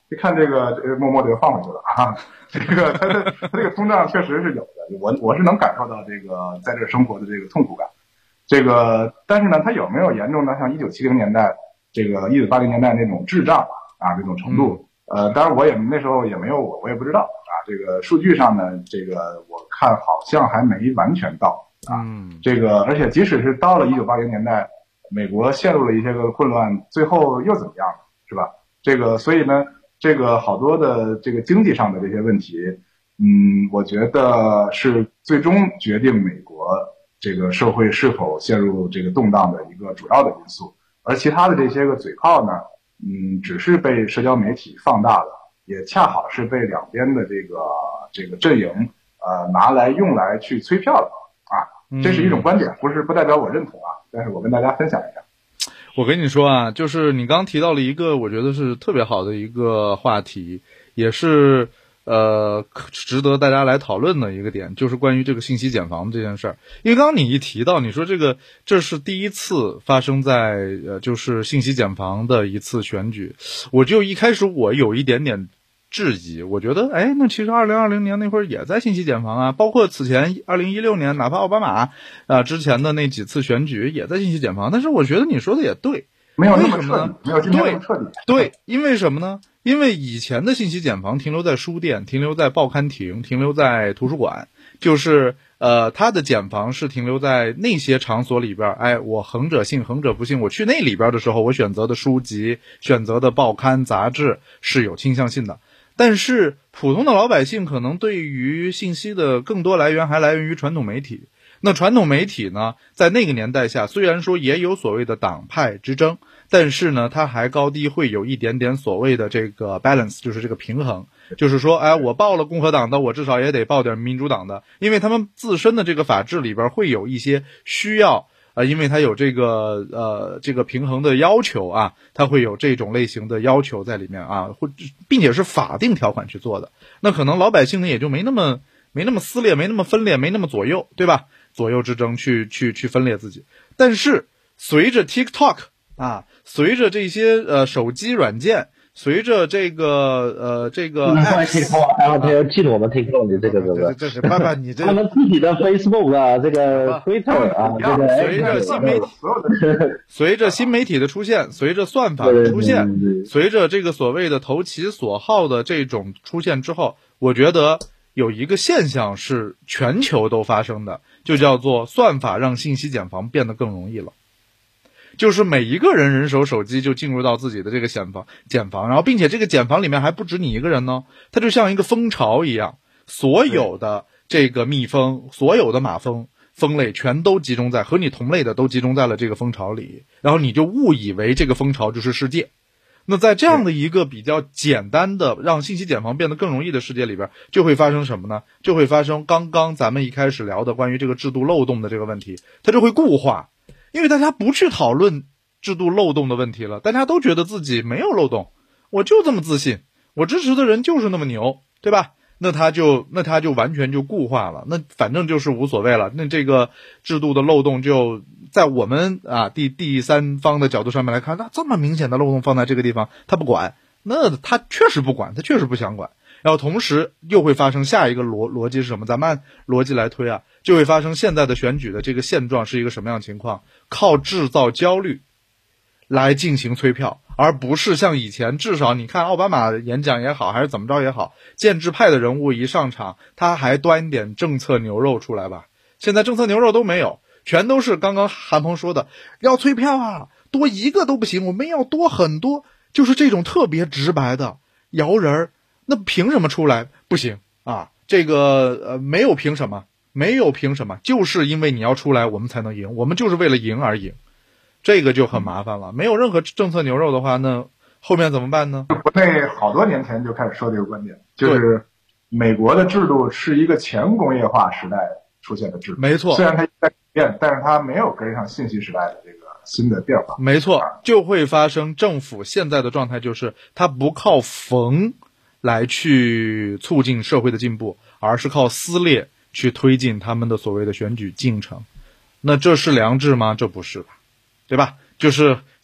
一看这个这个默默就放回去了啊。这个它的它这个通胀确实是有的，我我是能感受到这个在这生活的这个痛苦感。这个但是呢，它有没有严重的像一九七零年代这个一九八零年代那种滞胀啊这种程度？嗯、呃，当然我也那时候也没有我我也不知道啊。这个数据上呢，这个我看好像还没完全到啊。嗯，这个而且即使是到了一九八零年代，美国陷入了一些个混乱，最后又怎么样了，是吧？这个所以呢。这个好多的这个经济上的这些问题，嗯，我觉得是最终决定美国这个社会是否陷入这个动荡的一个主要的因素。而其他的这些个嘴炮呢，嗯，只是被社交媒体放大了，也恰好是被两边的这个这个阵营呃拿来用来去催票的啊。这是一种观点，不是不代表我认同啊，但是我跟大家分享一下。 我跟你说啊，就是你刚提到了一个我觉得是特别好的一个话题，也是呃值得大家来讨论的一个点，就是关于这个信息茧房这件事儿。因为刚刚你一提到，你说这个这是第一次发生在呃就是信息茧房的一次选举，我就一开始我有一点点质疑，我觉得哎，那其实二零二零年那会儿也在信息茧房啊，包括此前二零一六年哪怕奥巴马啊、呃、之前的那几次选举也在信息茧房。但是我觉得你说的也对， 没有那么彻底，没有今天那么彻底。 对，因为什么呢？因为以前的信息茧房停留在书店，停留在报刊亭，停留在图书馆，就是呃，它的茧房是停留在那些场所里边。哎，我横者信，横者不信。我去那里边的时候，我选择的书籍、选择的报刊杂志是有倾向性的。但是普通的老百姓可能对于信息的更多来源还来源于传统媒体。那传统媒体呢，在那个年代下，虽然说也有所谓的党派之争，但是呢，它还高低会有一点点所谓的这个 balance， 就是这个平衡。就是说，哎，我报了共和党的，我至少也得报点民主党的，因为他们自身的这个法制里边会有一些需要。呃，因为它有这个呃这个平衡的要求啊，它会有这种类型的要求在里面啊，或并且是法定条款去做的。那可能老百姓呢也就没那么没那么撕裂，没那么分裂，没那么左右，对吧？左右之争去去去分裂自己。但是随着 TikTok 啊，随着这些呃手机软件。随着这个呃这个， 还要还要记住我们 TikTok 的这个这个， 这是爸爸你这他们自己的 Facebook 啊，这个 Twitter 啊，这个随着新媒体，随着新媒体的出现，随着算法的出现，随着这个所谓的投其所好的这种出现之后，我觉得有一个现象是全球都发生的，就叫做算法让信息茧房变得更容易了。就是每一个人人手手机就进入到自己的这个茧房茧房，然后并且这个茧房里面还不止你一个人呢，它就像一个蜂巢一样，所有的这个蜜蜂，所有的马蜂蜂类全都集中在和你同类的都集中在了这个蜂巢里，然后你就误以为这个蜂巢就是世界。那在这样的一个比较简单的让信息茧房变得更容易的世界里边，就会发生什么呢？就会发生刚刚咱们一开始聊的关于这个制度漏洞的这个问题，它就会固化。因为大家不去讨论制度漏洞的问题了，大家都觉得自己没有漏洞，我就这么自信，我支持的人就是那么牛，对吧？那他就那他就完全就固化了，那反正就是无所谓了。那这个制度的漏洞就在我们啊第第三方的角度上面来看，那这么明显的漏洞放在这个地方，他不管，那他确实不管，他确实不想管。然后同时又会发生下一个逻逻辑是什么？咱们按逻辑来推啊，就会发生现在的选举的这个现状是一个什么样的情况？靠制造焦虑来进行催票，而不是像以前，至少你看奥巴马演讲也好，还是怎么着也好，建制派的人物一上场，他还端点政策牛肉出来吧？现在政策牛肉都没有，全都是刚刚韩鹏说的，要催票啊，多一个都不行，我们要多很多，就是这种特别直白的摇人儿。那凭什么出来不行啊？这个呃没有凭什么，没有凭什么，就是因为你要出来，我们才能赢，我们就是为了赢而赢，这个就很麻烦了。没有任何政策牛肉的话，那后面怎么办呢？ 国内好多年前就开始说这个观点，就是美国的制度是一个前工业化时代出现的制度， 没错。 虽然它在改变，但是它没有跟上信息时代的这个新的变化。 没错，就会发生政府现在的状态就是它不靠缝来去促进社会的进步，而是靠撕裂去推进他们的所谓的选举进程。那这是良治吗？这不是吧，对吧？就是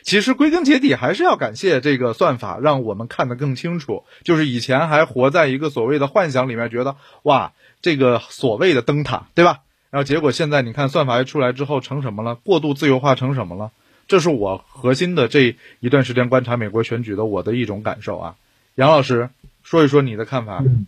其实归根结底还是要感谢这个算法，让我们看得更清楚。就是以前还活在一个所谓的幻想里面，觉得哇，这个所谓的灯塔，对吧？然后结果现在你看算法一出来之后成什么了？过度自由化成什么了？这是我核心的这一段时间观察美国选举的我的一种感受啊。杨老师说一说你的看法。 嗯，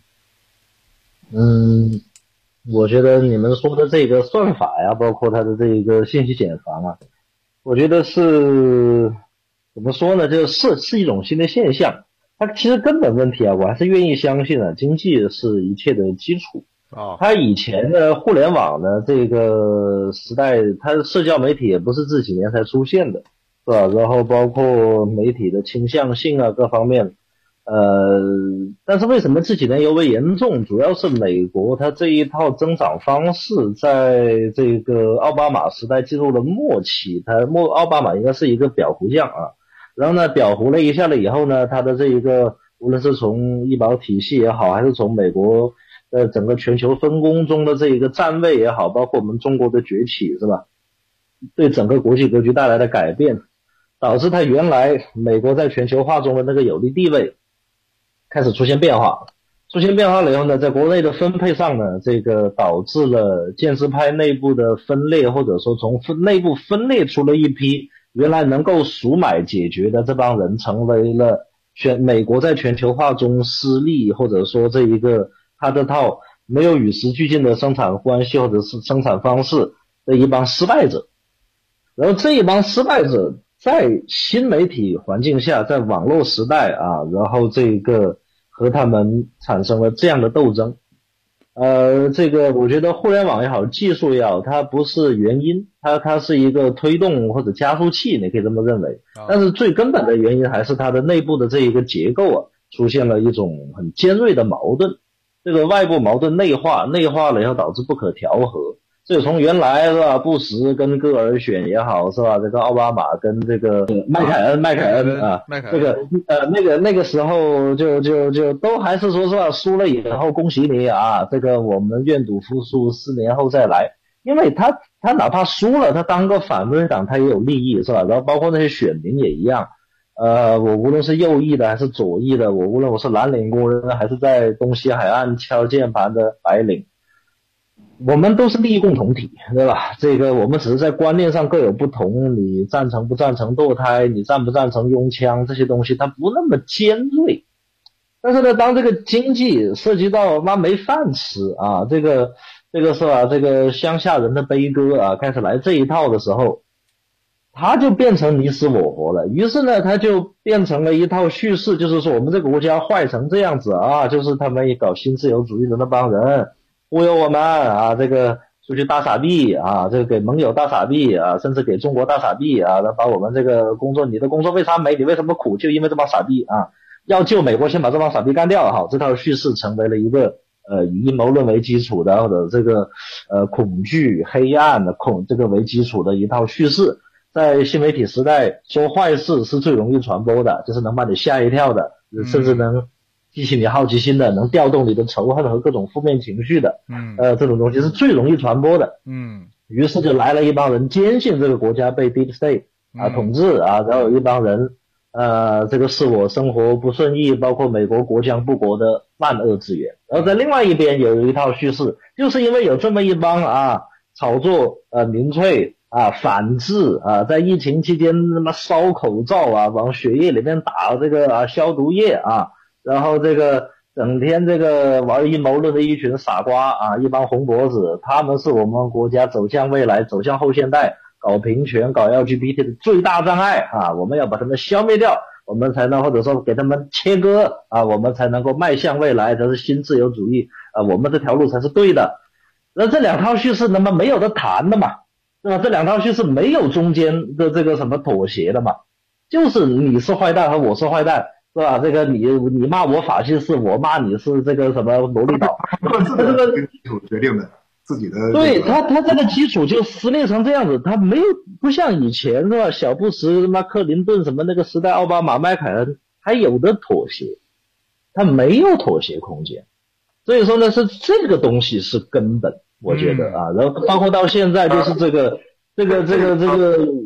嗯我觉得你们说的这个算法呀，包括它的这个信息茧房啊，我觉得是怎么说呢，就是是一种新的现象。它其实根本问题啊，我还是愿意相信啊，经济是一切的基础。 哦， 它以前的互联网的这个时代，它的社交媒体也不是这几年才出现的，是吧？然后包括媒体的倾向性啊，各方面。呃，但是为什么这几年尤为严重？主要是美国它这一套增长方式，在这个奥巴马时代进入了末期，它末奥巴马应该是一个裱糊匠啊，然后呢裱糊了一下了以后呢，它的这一个无论是从医保体系也好，还是从美国的整个全球分工中的这一个站位也好，包括我们中国的崛起，是吧？对整个国际格局带来的改变，导致它原来美国在全球化中的那个有利地位开始出现变化，出现变化了以后呢，在国内的分配上呢，这个导致了建制派内部的分裂，或者说从分内部分裂出了一批原来能够赎买解决的这帮人，成为了全美国在全球化中失利，或者说这一个他这套没有与时俱进的生产关系或者是生产方式的一帮失败者。然后这一帮失败者在新媒体环境下，在网络时代啊，然后这个和他们产生了这样的斗争。呃，这个我觉得互联网也好，技术也好，它不是原因，它它是一个推动或者加速器，你可以这么认为。但是最根本的原因还是它的内部的这一个结构啊，出现了一种很尖锐的矛盾。这个外部矛盾内化，内化了以后导致不可调和。这个从原来是吧，布什跟戈尔选也好，是吧？这个奥巴马跟这个麦凯恩，麦凯恩啊，这个呃那个那个时候就就就都还是说是吧，输了以后恭喜你啊，这个我们愿赌服输，四年后再来。因为他他哪怕输了，他当个反对党他也有利益，是吧？然后包括那些选民也一样。呃，我无论是右翼的还是左翼的，我无论我是蓝领工人还是在东西海岸敲键盘的白领。我们都是利益共同体，对吧？这个我们只是在观念上各有不同，你赞成不赞成堕胎，你赞不赞成拥枪，这些东西它不那么尖锐。但是呢，当这个经济涉及到妈没饭吃啊，这个这个是吧，这个乡下人的悲歌啊，开始来这一套的时候，它就变成你死我活了。于是呢，它就变成了一套叙事，就是说我们这个国家坏成这样子啊，就是他们也搞新自由主义的那帮人忽悠我们啊，这个出去大傻逼啊，这个给盟友大傻逼啊，甚至给中国大傻逼啊，把我们这个工作，你的工作为啥没，你为什么苦，就因为这帮傻逼啊，要救美国先把这帮傻逼干掉。好，这套叙事成为了一个呃以阴谋论为基础的，或者这个呃恐惧黑暗的恐这个为基础的一套叙事。在新媒体时代，说坏事是最容易传播的，就是能把你吓一跳的，甚至能激起你好奇心的，能调动你的仇恨和各种负面情绪的， 嗯， 呃，这种东西是最容易传播的， 嗯， 于是就来了一帮人坚信这个国家被 Deep State 啊统治啊，然后有一帮人，呃，这个是我生活不顺意，包括美国国将不国的万恶之源。然后在另外一边有一套叙事，就是因为有这么一帮啊炒作呃民粹啊反制啊，在疫情期间他妈烧口罩啊，往血液里面打这个啊消毒液啊。然后这个整天这个玩阴谋论的一群傻瓜啊，一帮红脖子，他们是我们国家走向未来，走向后现代，搞平权，搞 L G B T 的最大障碍啊！我们要把他们消灭掉，我们才能或者说给他们切割啊，我们才能够迈向未来，才是新自由主义啊，我们这条路才是对的。那这两套叙事那么没有的谈的嘛，对吧？这两套叙事没有中间的这个什么妥协的嘛，就是你是坏蛋和我是坏蛋。是吧？这个你你骂我法西斯，我骂你是这个什么萝莉岛， 各自的这个基础决定的自己的、这个。 对他，他这个基础就撕裂成这样子，他没有不像以前是吧？小布什、什么克林顿什么那个时代，奥巴马、麦凯恩还有的妥协，他没有妥协空间。所以说呢，是这个东西是根本，我觉得啊，然后包括到现在就是这个、这个、这个、这个。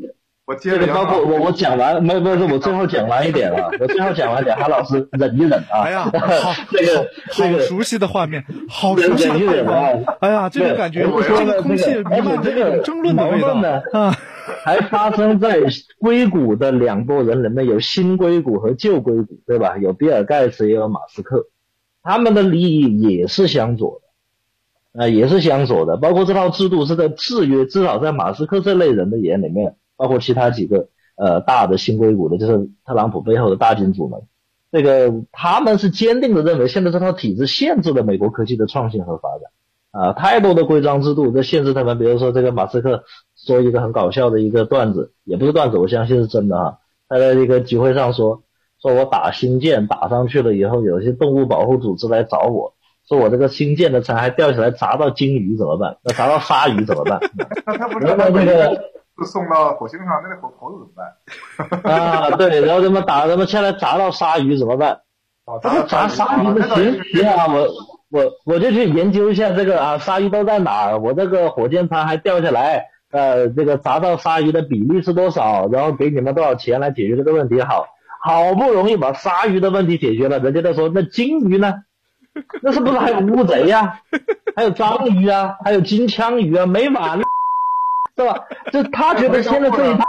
我接这个包括我我讲完没没事，我最后讲完一点了，我最后讲完一点，韩老师忍一忍啊。 哎呀，好， 这个这个熟悉的画面，好熟悉的画面。哎呀，这种感觉， 我说的空气弥漫着这种争论的味道呢啊， 还发生在硅谷的两拨人里面，有新硅谷和旧硅谷，对吧？有比尔盖茨也有马斯克，他们的利益也是相左的，呃，也是相左的。包括这套制度是在制约，至少在马斯克这类人的眼里面。包括其他几个呃大的新硅谷的，就是特朗普背后的大金主们，这个他们是坚定的认为，现在这套体制限制了美国科技的创新和发展啊，太多的规章制度在限制他们。比如说这个马斯克说一个很搞笑的一个段子，也不是段子，我相信是真的哈。他在这个集会上说，说我打星舰打上去了以后，有些动物保护组织来找我，说我这个星舰的残骸掉下来砸到鲸鱼怎么办？那砸到鲨鱼怎么办？然后这个。 送到火星上，那那猴猴子怎么办？ 啊，对，然后他们打，他们下来砸到鲨鱼怎么办？ 哦， 他说砸鲨鱼的行行啊，我我我就去研究一下这个啊，鲨鱼都在哪儿？我这个火箭舱还掉下来，呃，这个砸到鲨鱼的比例是多少？然后给你们多少钱来解决这个问题？好，好不容易把鲨鱼的问题解决了，人家都说那鲸鱼呢？那是不是还有乌贼呀、啊？还有章鱼啊？还有金枪鱼啊？没完了。是吧？就他觉得现在这一套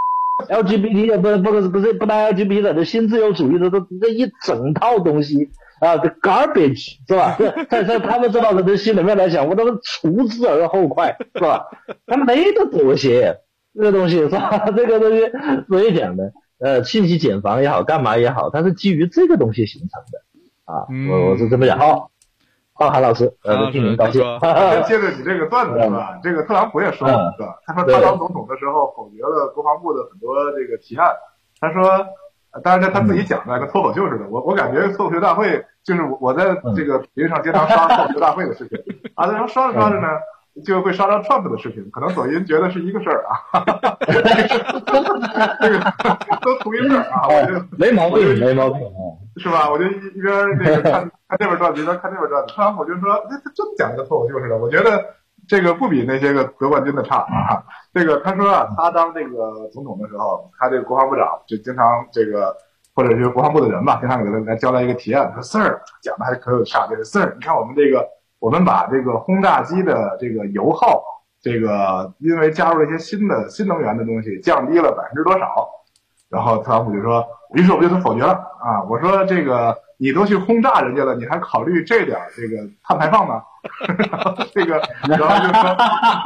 L G B T 的不不是不是不单 L G B T 的，这新自由主义的都这一整套东西啊，这 garbage 是吧？在在他们这帮人的心里面来讲，我都是除之而后快，是吧？他没得妥协，这个东西是吧？这个东西所以讲的，呃，信息茧房也好，干嘛也好，它是基于这个东西形成的啊。 嗯、 我我是这么讲。好。好，韩老师，呃，听您高兴。 接着你这个段子是吧？这个特朗普也说了一个，他说他当总统的时候否决了国防部的很多这个提案。他说，当然这他自己讲的，跟脱口秀似的。我我感觉脱口秀大会就是我在这个频道上经常刷脱口秀大会的视频啊，然后刷着刷着呢，就会刷到 Trump 的视频，可能抖音觉得是一个事儿啊，这个都同一事儿啊，我就没毛病，没毛病啊。 是吧？我就一一边这个看看这边段子，一边看这边段子。特朗普就说：“那他真讲一个脱口秀似的。”我觉得这个不比那些个得冠军的差啊。这个他说啊，他当这个总统的时候，他这个国防部长就经常这个，或者是国防部的人吧，经常给他来交代一个提案。他说 ：“Sir， 讲的还可有差，就是 Sir， 你看我们这个，我们把这个轰炸机的这个油耗，这个因为加入了一些新的新能源的东西，降低了百分之多少？”然后特朗普就说，于是我就否决了啊！我说这个你都去轰炸人家了，你还考虑这点这个碳排放吗？然后这个，然后就说，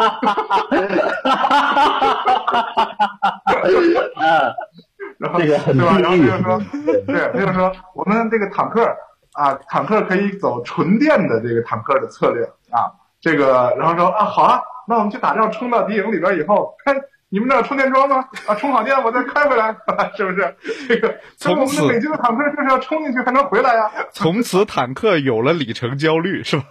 然后对吧？然后他就说，对，他就说我们这个坦克啊，坦克可以走纯电的这个坦克的策略啊，这个，然后说啊，好啊，那我们去打仗冲到敌营里边以后，看。你们那有充电桩吗？啊，充好电我再开回来，是不是？这个从此我们的美军的坦克就是要冲进去还能回来呀。 从此坦克有了里程焦虑，是吧？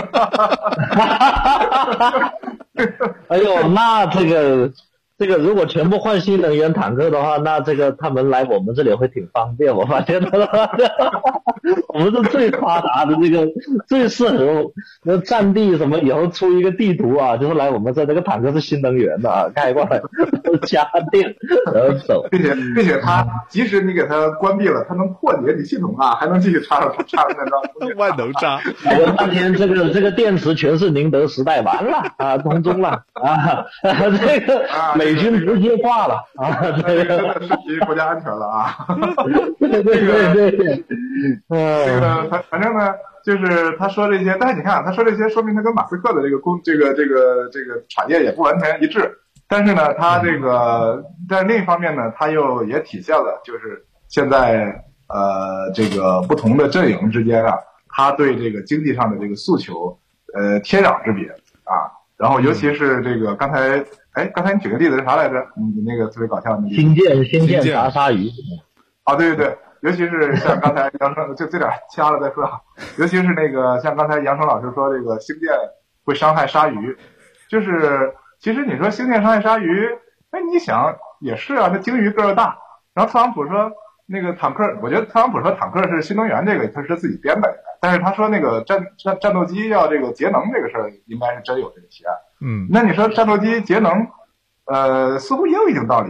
哎呦，那这个这个如果全部换新能源坦克的话，那这个他们来我们这里会挺方便，我发现了。我们是最发达的这个，最适合那占地什么以后出一个地图啊，就是来我们这这个坦克是新能源的啊，开过来加电然后走， 并且并且它即使你给它关闭了，它能破解你系统啊，还能继续插上插上电桩， 万能插。 我半天这个这个电池全是宁德时代，完了啊，通中了啊，这个美军直接挂了啊，这个涉及国家安全了啊。 对对对对，嗯。 这个反反正呢，就是他说这些，但是你看他说这些，说明他跟马斯克的这个工这个这个这个产业也不完全一致。但是呢，他这个，但是另一方面呢，他又也体现了就是现在呃这个不同的阵营之间啊，他对这个经济上的这个诉求呃天壤之别啊。然后尤其是这个刚才哎刚才你举个例子是啥来着？你你那个特别搞笑的那个新建新建炸鲨鱼啊，对对对。尤其是像刚才杨生就这点掐了再说，尤其是那个像刚才杨生老师说这个星舰会伤害鲨鱼，就是其实你说星舰伤害鲨鱼，哎，你想也是啊，那鲸鱼个儿大。然后特朗普说那个坦克，我觉得特朗普说坦克是新能源，这个他是自己编的，但是他说那个战战战斗机要这个节能这个事儿，应该是真有这个提案。 嗯， 那你说战斗机节能，呃，似乎也有一定道理。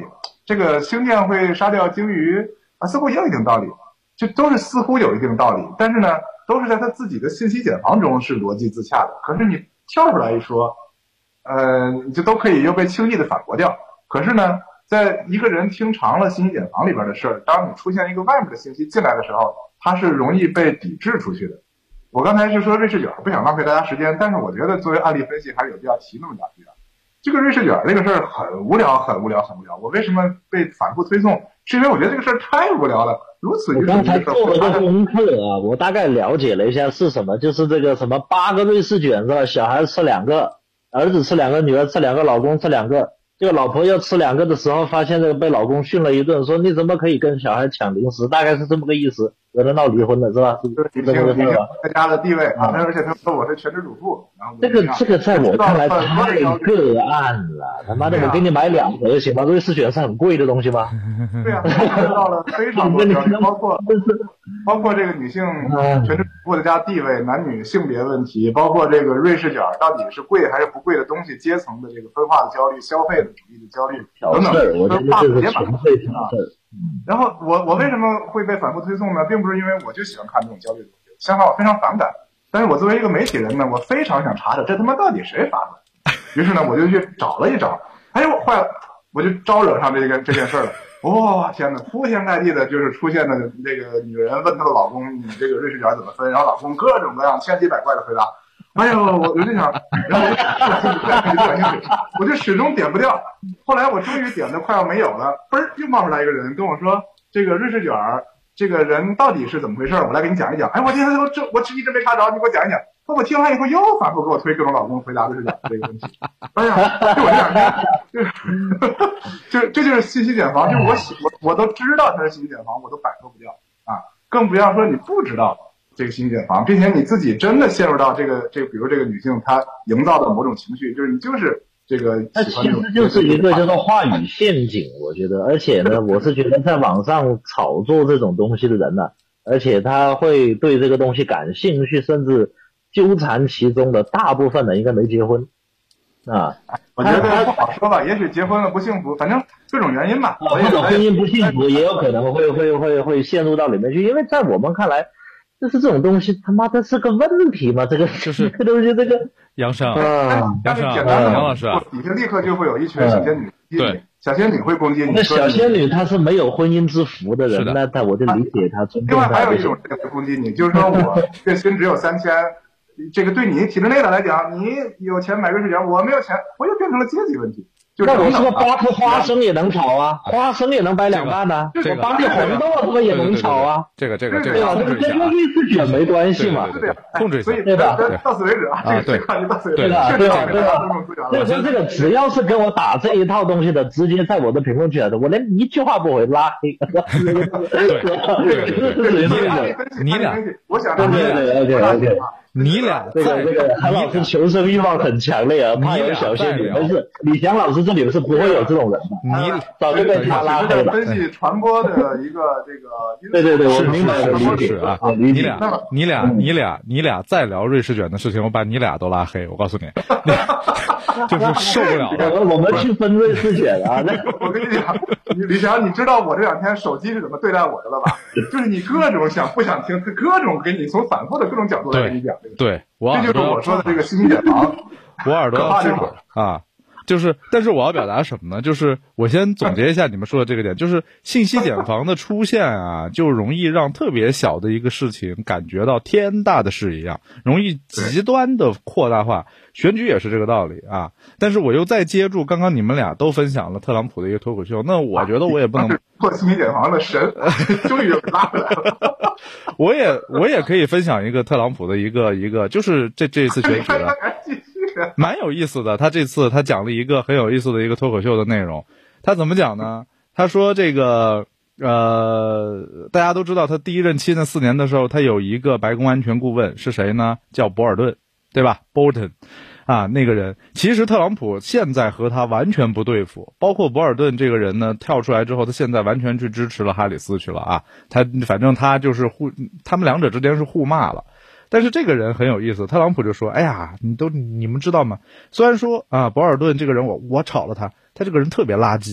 这个星舰会杀掉鲸鱼啊，似乎也有一定道理，这都是似乎有一定道理，但是呢，都是在他自己的信息茧房中是逻辑自洽的。可是你跳出来一说，呃，你就都可以又被轻易的反驳掉。可是呢，在一个人听长了信息茧房里边的事儿，当你出现一个外面的信息进来的时候，它是容易被抵制出去的。我刚才是说瑞士卷，不想浪费大家时间，但是我觉得作为案例分析还是有必要提那么两句的。这个瑞士卷这个事儿很无聊，很无聊，很无聊。我为什么被反复推送？是因为我觉得这个事儿太无聊了，如此。 我刚才做了个功课啊，我大概了解了一下是什么，就是这个什么八个瑞士卷是吧？小孩吃两个，儿子吃两个，女儿吃两个，老公吃两个。这个老婆要吃两个的时候，发现这个被老公训了一顿，说你怎么可以跟小孩抢零食？大概是这么个意思。有人闹离婚了是吧？是女性女性在家的地位啊，而且他说我是全职主妇。 这个这个在我看来太个案了，他妈的，我给你买两盒行吗？瑞士卷是很贵的东西吗？ 对呀、啊，得到了非常多焦虑，包括包括这个女性全职主妇的家地位、男女性别问题，包括这个瑞士卷到底是贵还是不贵的东西，阶层的这个分化的焦虑、消费的主义的焦虑等等， 我觉得这是纯粹挑事儿。 然后我我为什么会被反复推送呢？并不是因为我就喜欢看这种焦虑的东西，相反我非常反感。但是我作为一个媒体人呢，我非常想查查这他妈到底谁发的。于是呢，我就去找了一找，哎呦坏了，我就招惹上这个这件事了。哇、哦、天哪，铺天盖地的就是出现的这个女人问她的老公，你这个瑞士卷怎么分？然后老公各种各样千奇百怪的回答。哎呦，我我就想，然后我就我就始终点不掉。后来我终于点的快要没有了，嘣儿又冒出来一个人跟我说，这个瑞士卷这个人到底是怎么回事？我来给你讲一讲。哎，我今天我这我一直没查着，你给我讲一讲。那我听完以后又反复给我推各种老公回答瑞士卷这个问题。哎呀，就我这两天，就就这就是信息茧房，就我我我都知道它是信息茧房，我都摆脱不掉啊，更不要说你不知道这个信息茧房，并且你自己真的陷入到这个这个，比如这个女性她营造的某种情绪，就是你就是这个它其实就是一个叫做话语陷阱，我觉得。而且呢，我是觉得在网上炒作这种东西的人呢，而且他会对这个东西感兴趣，甚至纠缠其中的大部分人应该没结婚啊。 我觉得不好说吧，也许结婚了不幸福，反正各种原因吧。 或者婚姻不幸福，也有可能会会会会陷入到里面去，因为在我们看来。就是这种东西，他妈的是个问题吗？这个就是这个东西，这个杨生， 啊， 杨生， 简单的杨老师， 底下立刻就会有一群小仙女， 对， 小仙女会攻击你。 那小仙女她是没有婚姻之福的人， 的那她我就理解她尊重她。 另外还有一种人会攻击你，就是说我月薪只有三千，这个对你体制内的来讲，你有钱买瑞士卷，我没有钱，我又变成了阶级问题。 那我是不是八颗花生也能炒啊？花生也能掰两半呢？ 这个我八粒红豆是不是也能炒啊？ 这个这个这对吧？ 个这个跟瑞士卷没关系嘛？ 对，控制一下， 所以对吧？ 到此为止啊， 啊，对， 对吧？对吧？对吧？所以说这个只要是跟我打这一套东西的，直接在我的评论区的，我连一句话不回拉黑。 对对对，你俩， 我想对对对 OK OK。 你俩这个这个韩老师求生欲望很强烈啊，怕有小仙女。但是李翔老师这里是不会有这种人的， 你早就被他拉黑了。 分析传播的一个这个， 对对对，我明白是了，理解啊。 理解。 你俩你俩你俩你俩再聊瑞士卷的事情，我把你俩都拉黑。我告诉你，就是受不了了。 我们去分瑞士卷啊！ 我跟你讲，李翔，你知道我这两天手机是怎么对待我的了吧？就是你各种想不想听，各种给你从反复的各种角度来跟你讲这个。 对，我这就是我说的这个信息茧房。 我耳朵啊，就是，但是我要表达什么呢？就是我先总结一下你们说的这个点，就是信息茧房的出现啊，就容易让特别小的一个事情感觉到天大的事一样，容易极端的扩大化。选举也是这个道理啊。但是我又再接住刚刚你们俩都分享了特朗普的一个脱口秀，那我觉得我也不能破信息茧房的神，终于被拉回来了。 我也我也可以分享一个特朗普的一个一个，就是这这一次选举的。蛮有意思的，他这次他讲了一个很有意思的一个脱口秀的内容。他怎么讲呢？他说这个呃，大家都知道他第一任期那四年的时候，他有一个白宫安全顾问是谁呢？叫博尔顿，对吧 ？Bolton 啊，那个人其实特朗普现在和他完全不对付，包括博尔顿这个人呢跳出来之后，他现在完全去支持了哈里斯去了啊。他反正他就是互，他们两者之间是互骂了。但是这个人很有意思，特朗普就说：“哎呀，你都你们知道吗？虽然说啊，博尔顿这个人我我炒了他，他这个人特别垃圾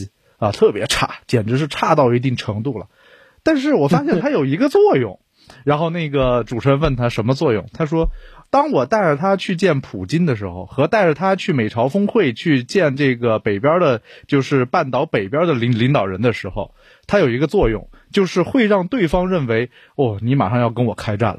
啊，特别差，简直是差到一定程度了。但是我发现它有一个作用，然后那个主持人问他什么作用，他说，当我带着他去见普京的时候，和带着他去美朝峰会去见这个北边的，就是半岛北边的领领导人的时候，它有一个作用，就是会让对方认为，哦，你马上要跟我开战了。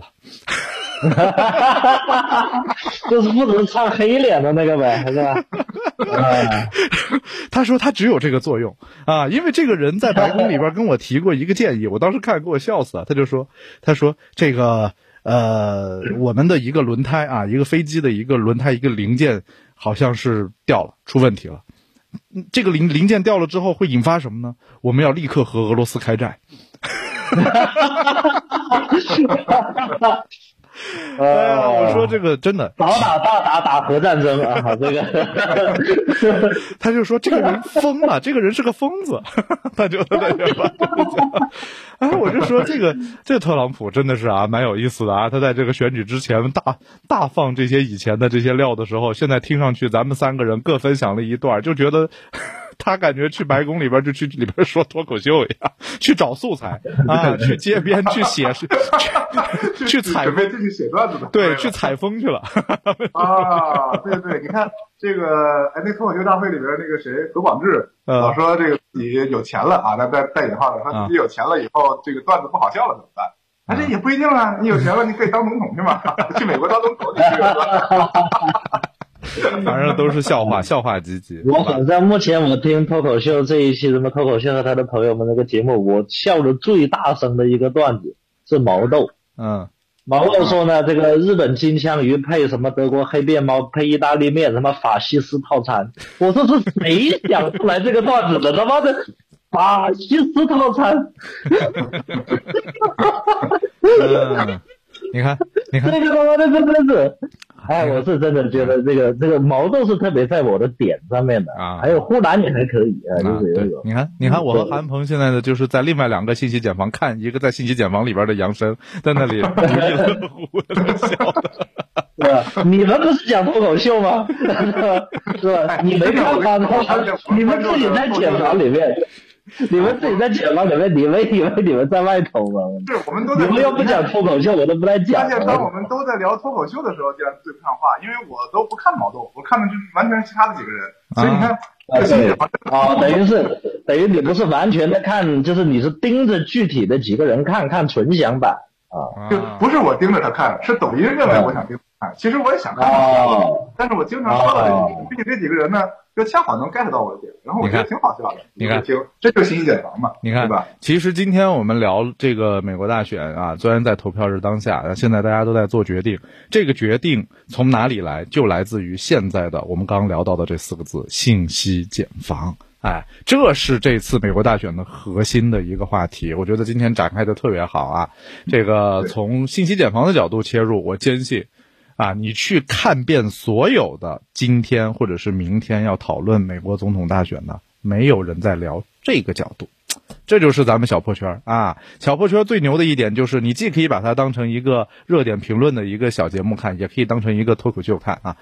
就是负责唱黑脸的那个呗，是吧？ 啊、他说他只有这个作用啊，因为这个人在白宫里边跟我提过一个建议，我当时看给我笑死了。他就说，他说这个呃，我们的一个轮胎啊，一个飞机的一个轮胎一个零件好像是掉了，出问题了。这个零零件掉了之后会引发什么呢？我们要立刻和俄罗斯开战。哎呀，我说这个真的早打大打打核战争啊！这个， 他就说这个人疯了，这个人是个疯子，他就在那边把这个讲。哎，我就说这个这个特朗普真的是啊，蛮有意思的啊。他在这个选举之前大大放这些以前的这些料的时候，现在听上去咱们三个人各分享了一段，就觉得。他感觉去白宫里边就去里边说脱口秀一样，去找素材啊，去街边去写，去去采准备进去写段子的， 对，去采风去了。 啊，对对，你看这个，哎，那脱口秀大会里边那个谁何广智老说这个自己有钱了啊，那带带引号的，说自己有钱了以后，这个段子不好笑了怎么办？啊，这也不一定啊，你有钱了，你可以当总统去嘛，去美国当总统，你去了。 反正都是笑话，笑话集集。 我好像目前我听脱口秀这一期什么脱口秀和他的朋友们那个节目，我笑的最大声的一个段子是毛豆。 嗯， 毛豆说呢，这个日本金枪鱼配什么德国黑面猫配意大利面，什么法西斯套餐。我说是谁想出来这个段子的？他妈的法西斯套餐。 嗯，你看，你看， 这个他妈的真的是。哎，我是真的觉得这个这个毛豆是特别在我的点上面的啊， 还有呼兰也还可以啊，就是这种。 你看，你看，我和韩鹏现在的就是在另外两个信息茧房看，一个在信息茧房里边的杨生在那里不亦乐乎的笑的。 对吧？你们不是讲脱口秀吗？是吧？你没看吗？你们自己在茧房里面。你们自己在茧房里面，你们以为你们在外头吗？ 是，我们都在。 你们要不讲脱口秀，我都不带讲。 发现当我们都在聊脱口秀的时候，竟然对不上话，因为我都不看毛豆，我看的就是完全是其他的几个人。所以你看， 啊，对，啊，等于是等于你不是完全的看，就是你是盯着具体的几个人看，看纯享版啊。 就不是我盯着他看，是抖音认为我想盯着看，其实我也想看，但是我经常说到这几个，并且这几个人呢。就恰好能 get 到我的点，然后我觉得挺好笑的。 你看， 听，这就是信息茧房嘛， 你看， 对吧？ 其实今天我们聊这个美国大选啊，虽然在投票日当下，现在大家都在做决定，这个决定从哪里来，就来自于现在的我们刚刚聊到的这四个字：信息茧房。哎，这是这次美国大选的核心的一个话题，我觉得今天展开的特别好啊。这个从信息茧房的角度切入，我坚信。啊，你去看遍所有的今天或者是明天要讨论美国总统大选的，没有人在聊这个角度。这就是咱们小破圈啊！小破圈最牛的一点就是，你既可以把它当成一个热点评论的一个小节目看，也可以当成一个脱口秀看啊。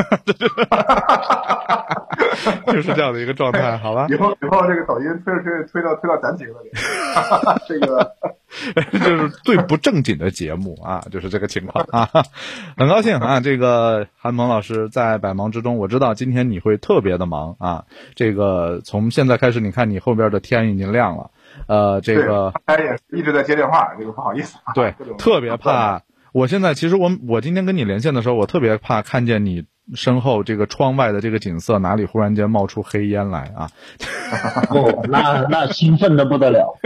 就是这样的一个状态，好吧？ 以后以后这个抖音推着推着推到推到咱几个里，这个就是最不正经的节目啊，就是这个情况啊。很高兴啊，这个韩鹏老师在百忙之中，我知道今天你会特别的忙啊。这个从现在开始，你看你后边的天已经亮了，呃，这个他也一直在接电话，这个不好意思。 对，特别怕。我现在其实我我今天跟你连线的时候，我特别怕看见你身后这个窗外的这个景色哪里忽然间冒出黑烟来啊！ 哦，那那兴奋的不得了，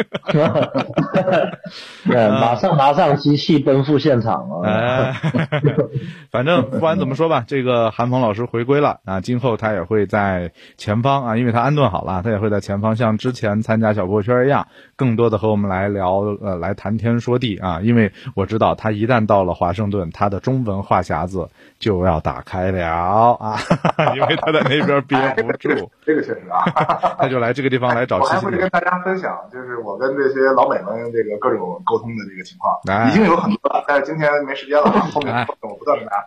对，马上拿上机器奔赴现场啊！ 哎，反正不管怎么说吧，这个韩鹏老师回归了啊，今后他也会在前方啊，因为他安顿好了，他也会在前方像之前参加小破圈一样，更多的和我们来聊呃来谈天说地啊，因为我知道他一旦到了华盛顿，他的中文话匣子就要打开了啊，因为他在那边憋不住。 这个确实啊， 他就来这个地方来找七七。 我还会跟大家分享，就是我跟这些老美们这个各种沟通的这个情况，已经有很多了，但是今天没时间了，后面我不断跟大家分享。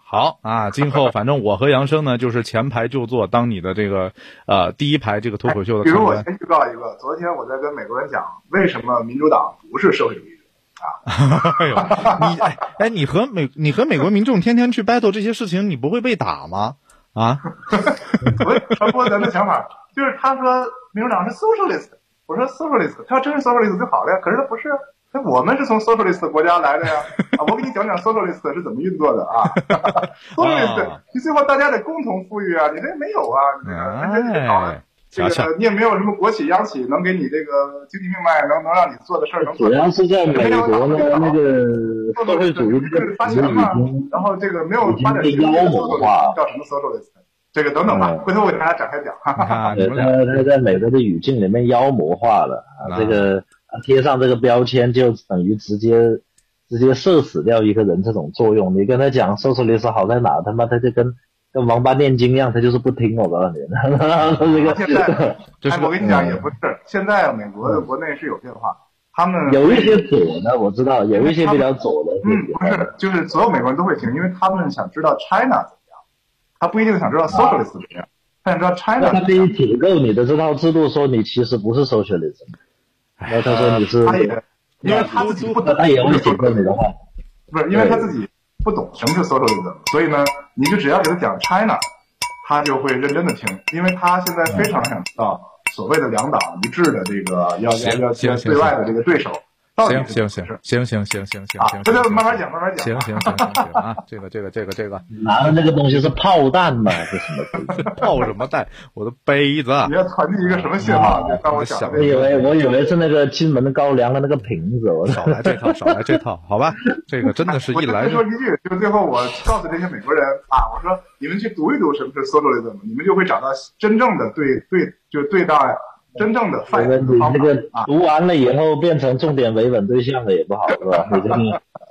好啊，今后反正我和杨生呢，就是前排就坐，当你的这个呃第一排这个脱口秀的看官。 比如我先预告一个，昨天我在跟美国人讲，为什么民主党不是社会主义者啊？ 哎呦，你哎哎，你和美你和美国民众天天去 battle 这些事情，你不会被打吗？啊？ 我传播咱的想法，就是他说民主党是 socialist， 我说 socialist， 他要真是 socialist 就好了呀，可是他不是。那我们是从 socialist 的国家来的呀，啊，我给你讲讲 socialist 是怎么运作的啊。socialist， 你最后大家得共同富裕啊，你这没有啊，你这个哎， 这个你也没有什么国企央企能给你这个经济命脉，能能让你做的事儿能做。 主要是在美国呢，那个社会主义这个发钱嘛，然后这个没有发展经济的妖魔化， 叫什么 socialist？ 这个等等吧，回头我给大家展开讲。 啊， 对，他他在美国的语境里面妖魔化了啊，这个。贴上这个标签就等于直接直接射死掉一个人这种作用。你跟他讲 socialist 好在哪，他妈他就跟跟王八念经一样，他就是不听。我告诉你，这个现在，哎，我跟你讲也不是，现在美国的国内是有变化，他们有一些左的，我知道有一些比较左的。 嗯，不是，就是所有美国人都会听，因为他们想知道 China 怎么样，他不一定想知道 socialist 怎么样，他想知道 China。 他可以铁构你的这套制度，说你其实不是 socialist。然后他说你是， 他也，因为他自己不懂， 他也会解构你的话， 不是因为他自己不懂什么是 socialism， 所以呢，你就只要给他讲 China， 他就会认真的听，因因为他现在非常想知道所谓的两党一致的这个要要要要对外的这个对手。 行行行行行行行行行， 这就慢慢讲，慢慢讲。 行行行行行啊，这个这个这个这个， 拿的那个东西是炮弹吗？是什么？ 炮什么弹？我的杯子。 你要传递一个什么信号？就当我想， 我以为我以为是那个金门高粱的那个瓶子。我少来这套，少来这套，好吧？这个真的是一来。 我说一句，就最后我告诉这些美国人啊，我说你们去读一读什么是 socialism， 你们就会找到真正的对对就对待。真正的反应你这个读完了以后变成重点维稳对象了也不好，是吧？你这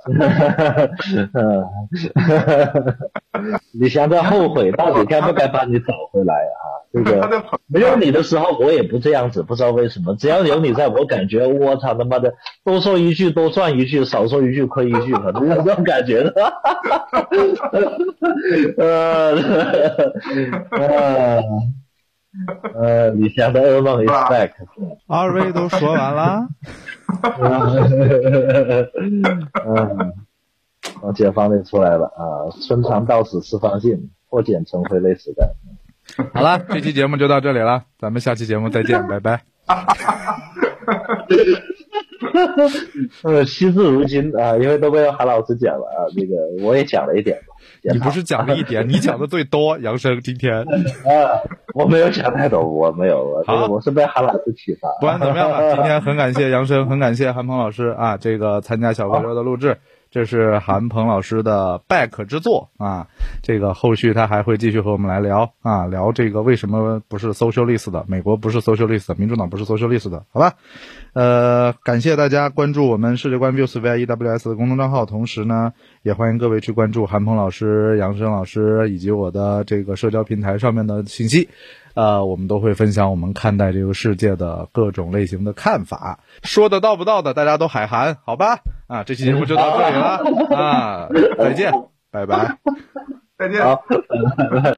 个，你现在后悔，到底该不该把你找回来啊？这个没有你的时候我也不这样子，不知道为什么。只要有你在，我感觉我操他妈的，多说一句多赚一句，少说一句亏一句，可能有这种感觉的。呃，呃。呃，李翔的噩梦 is back。 二位都说完了。 嗯，从解放里出来了啊！春常到死丝方尽，破茧成灰泪始干。 好了，这期节目就到这里了，咱们下期节目再见，拜拜。 呃，惜字如金啊，因为都被韩老师讲了啊，这个我也讲了一点吧。 你不是讲了一点，你讲的最多，杨生今天。 啊，我没有讲太多，我没有，我、这个、我是被韩老师启发。 不管怎么样吧，今天很感谢杨生，很感谢韩鹏老师啊，这个参加小哥流的录制。这是韩鹏老师的 back 之作啊，这个后续他还会继续和我们来聊啊，聊这个为什么不是 socialist 的，美国不是 socialist 的，民主党不是 socialist 的，好吧？呃，感谢大家关注我们世界观 views via E W S 的公众账号，同时呢，也欢迎各位去关注韩鹏老师、杨生老师以及我的这个社交平台上面的信息。呃，我们都会分享我们看待这个世界的各种类型的看法，说的到不到的，大家都海涵，好吧？啊，这期节目就到这里了啊，再见，拜拜， 再见。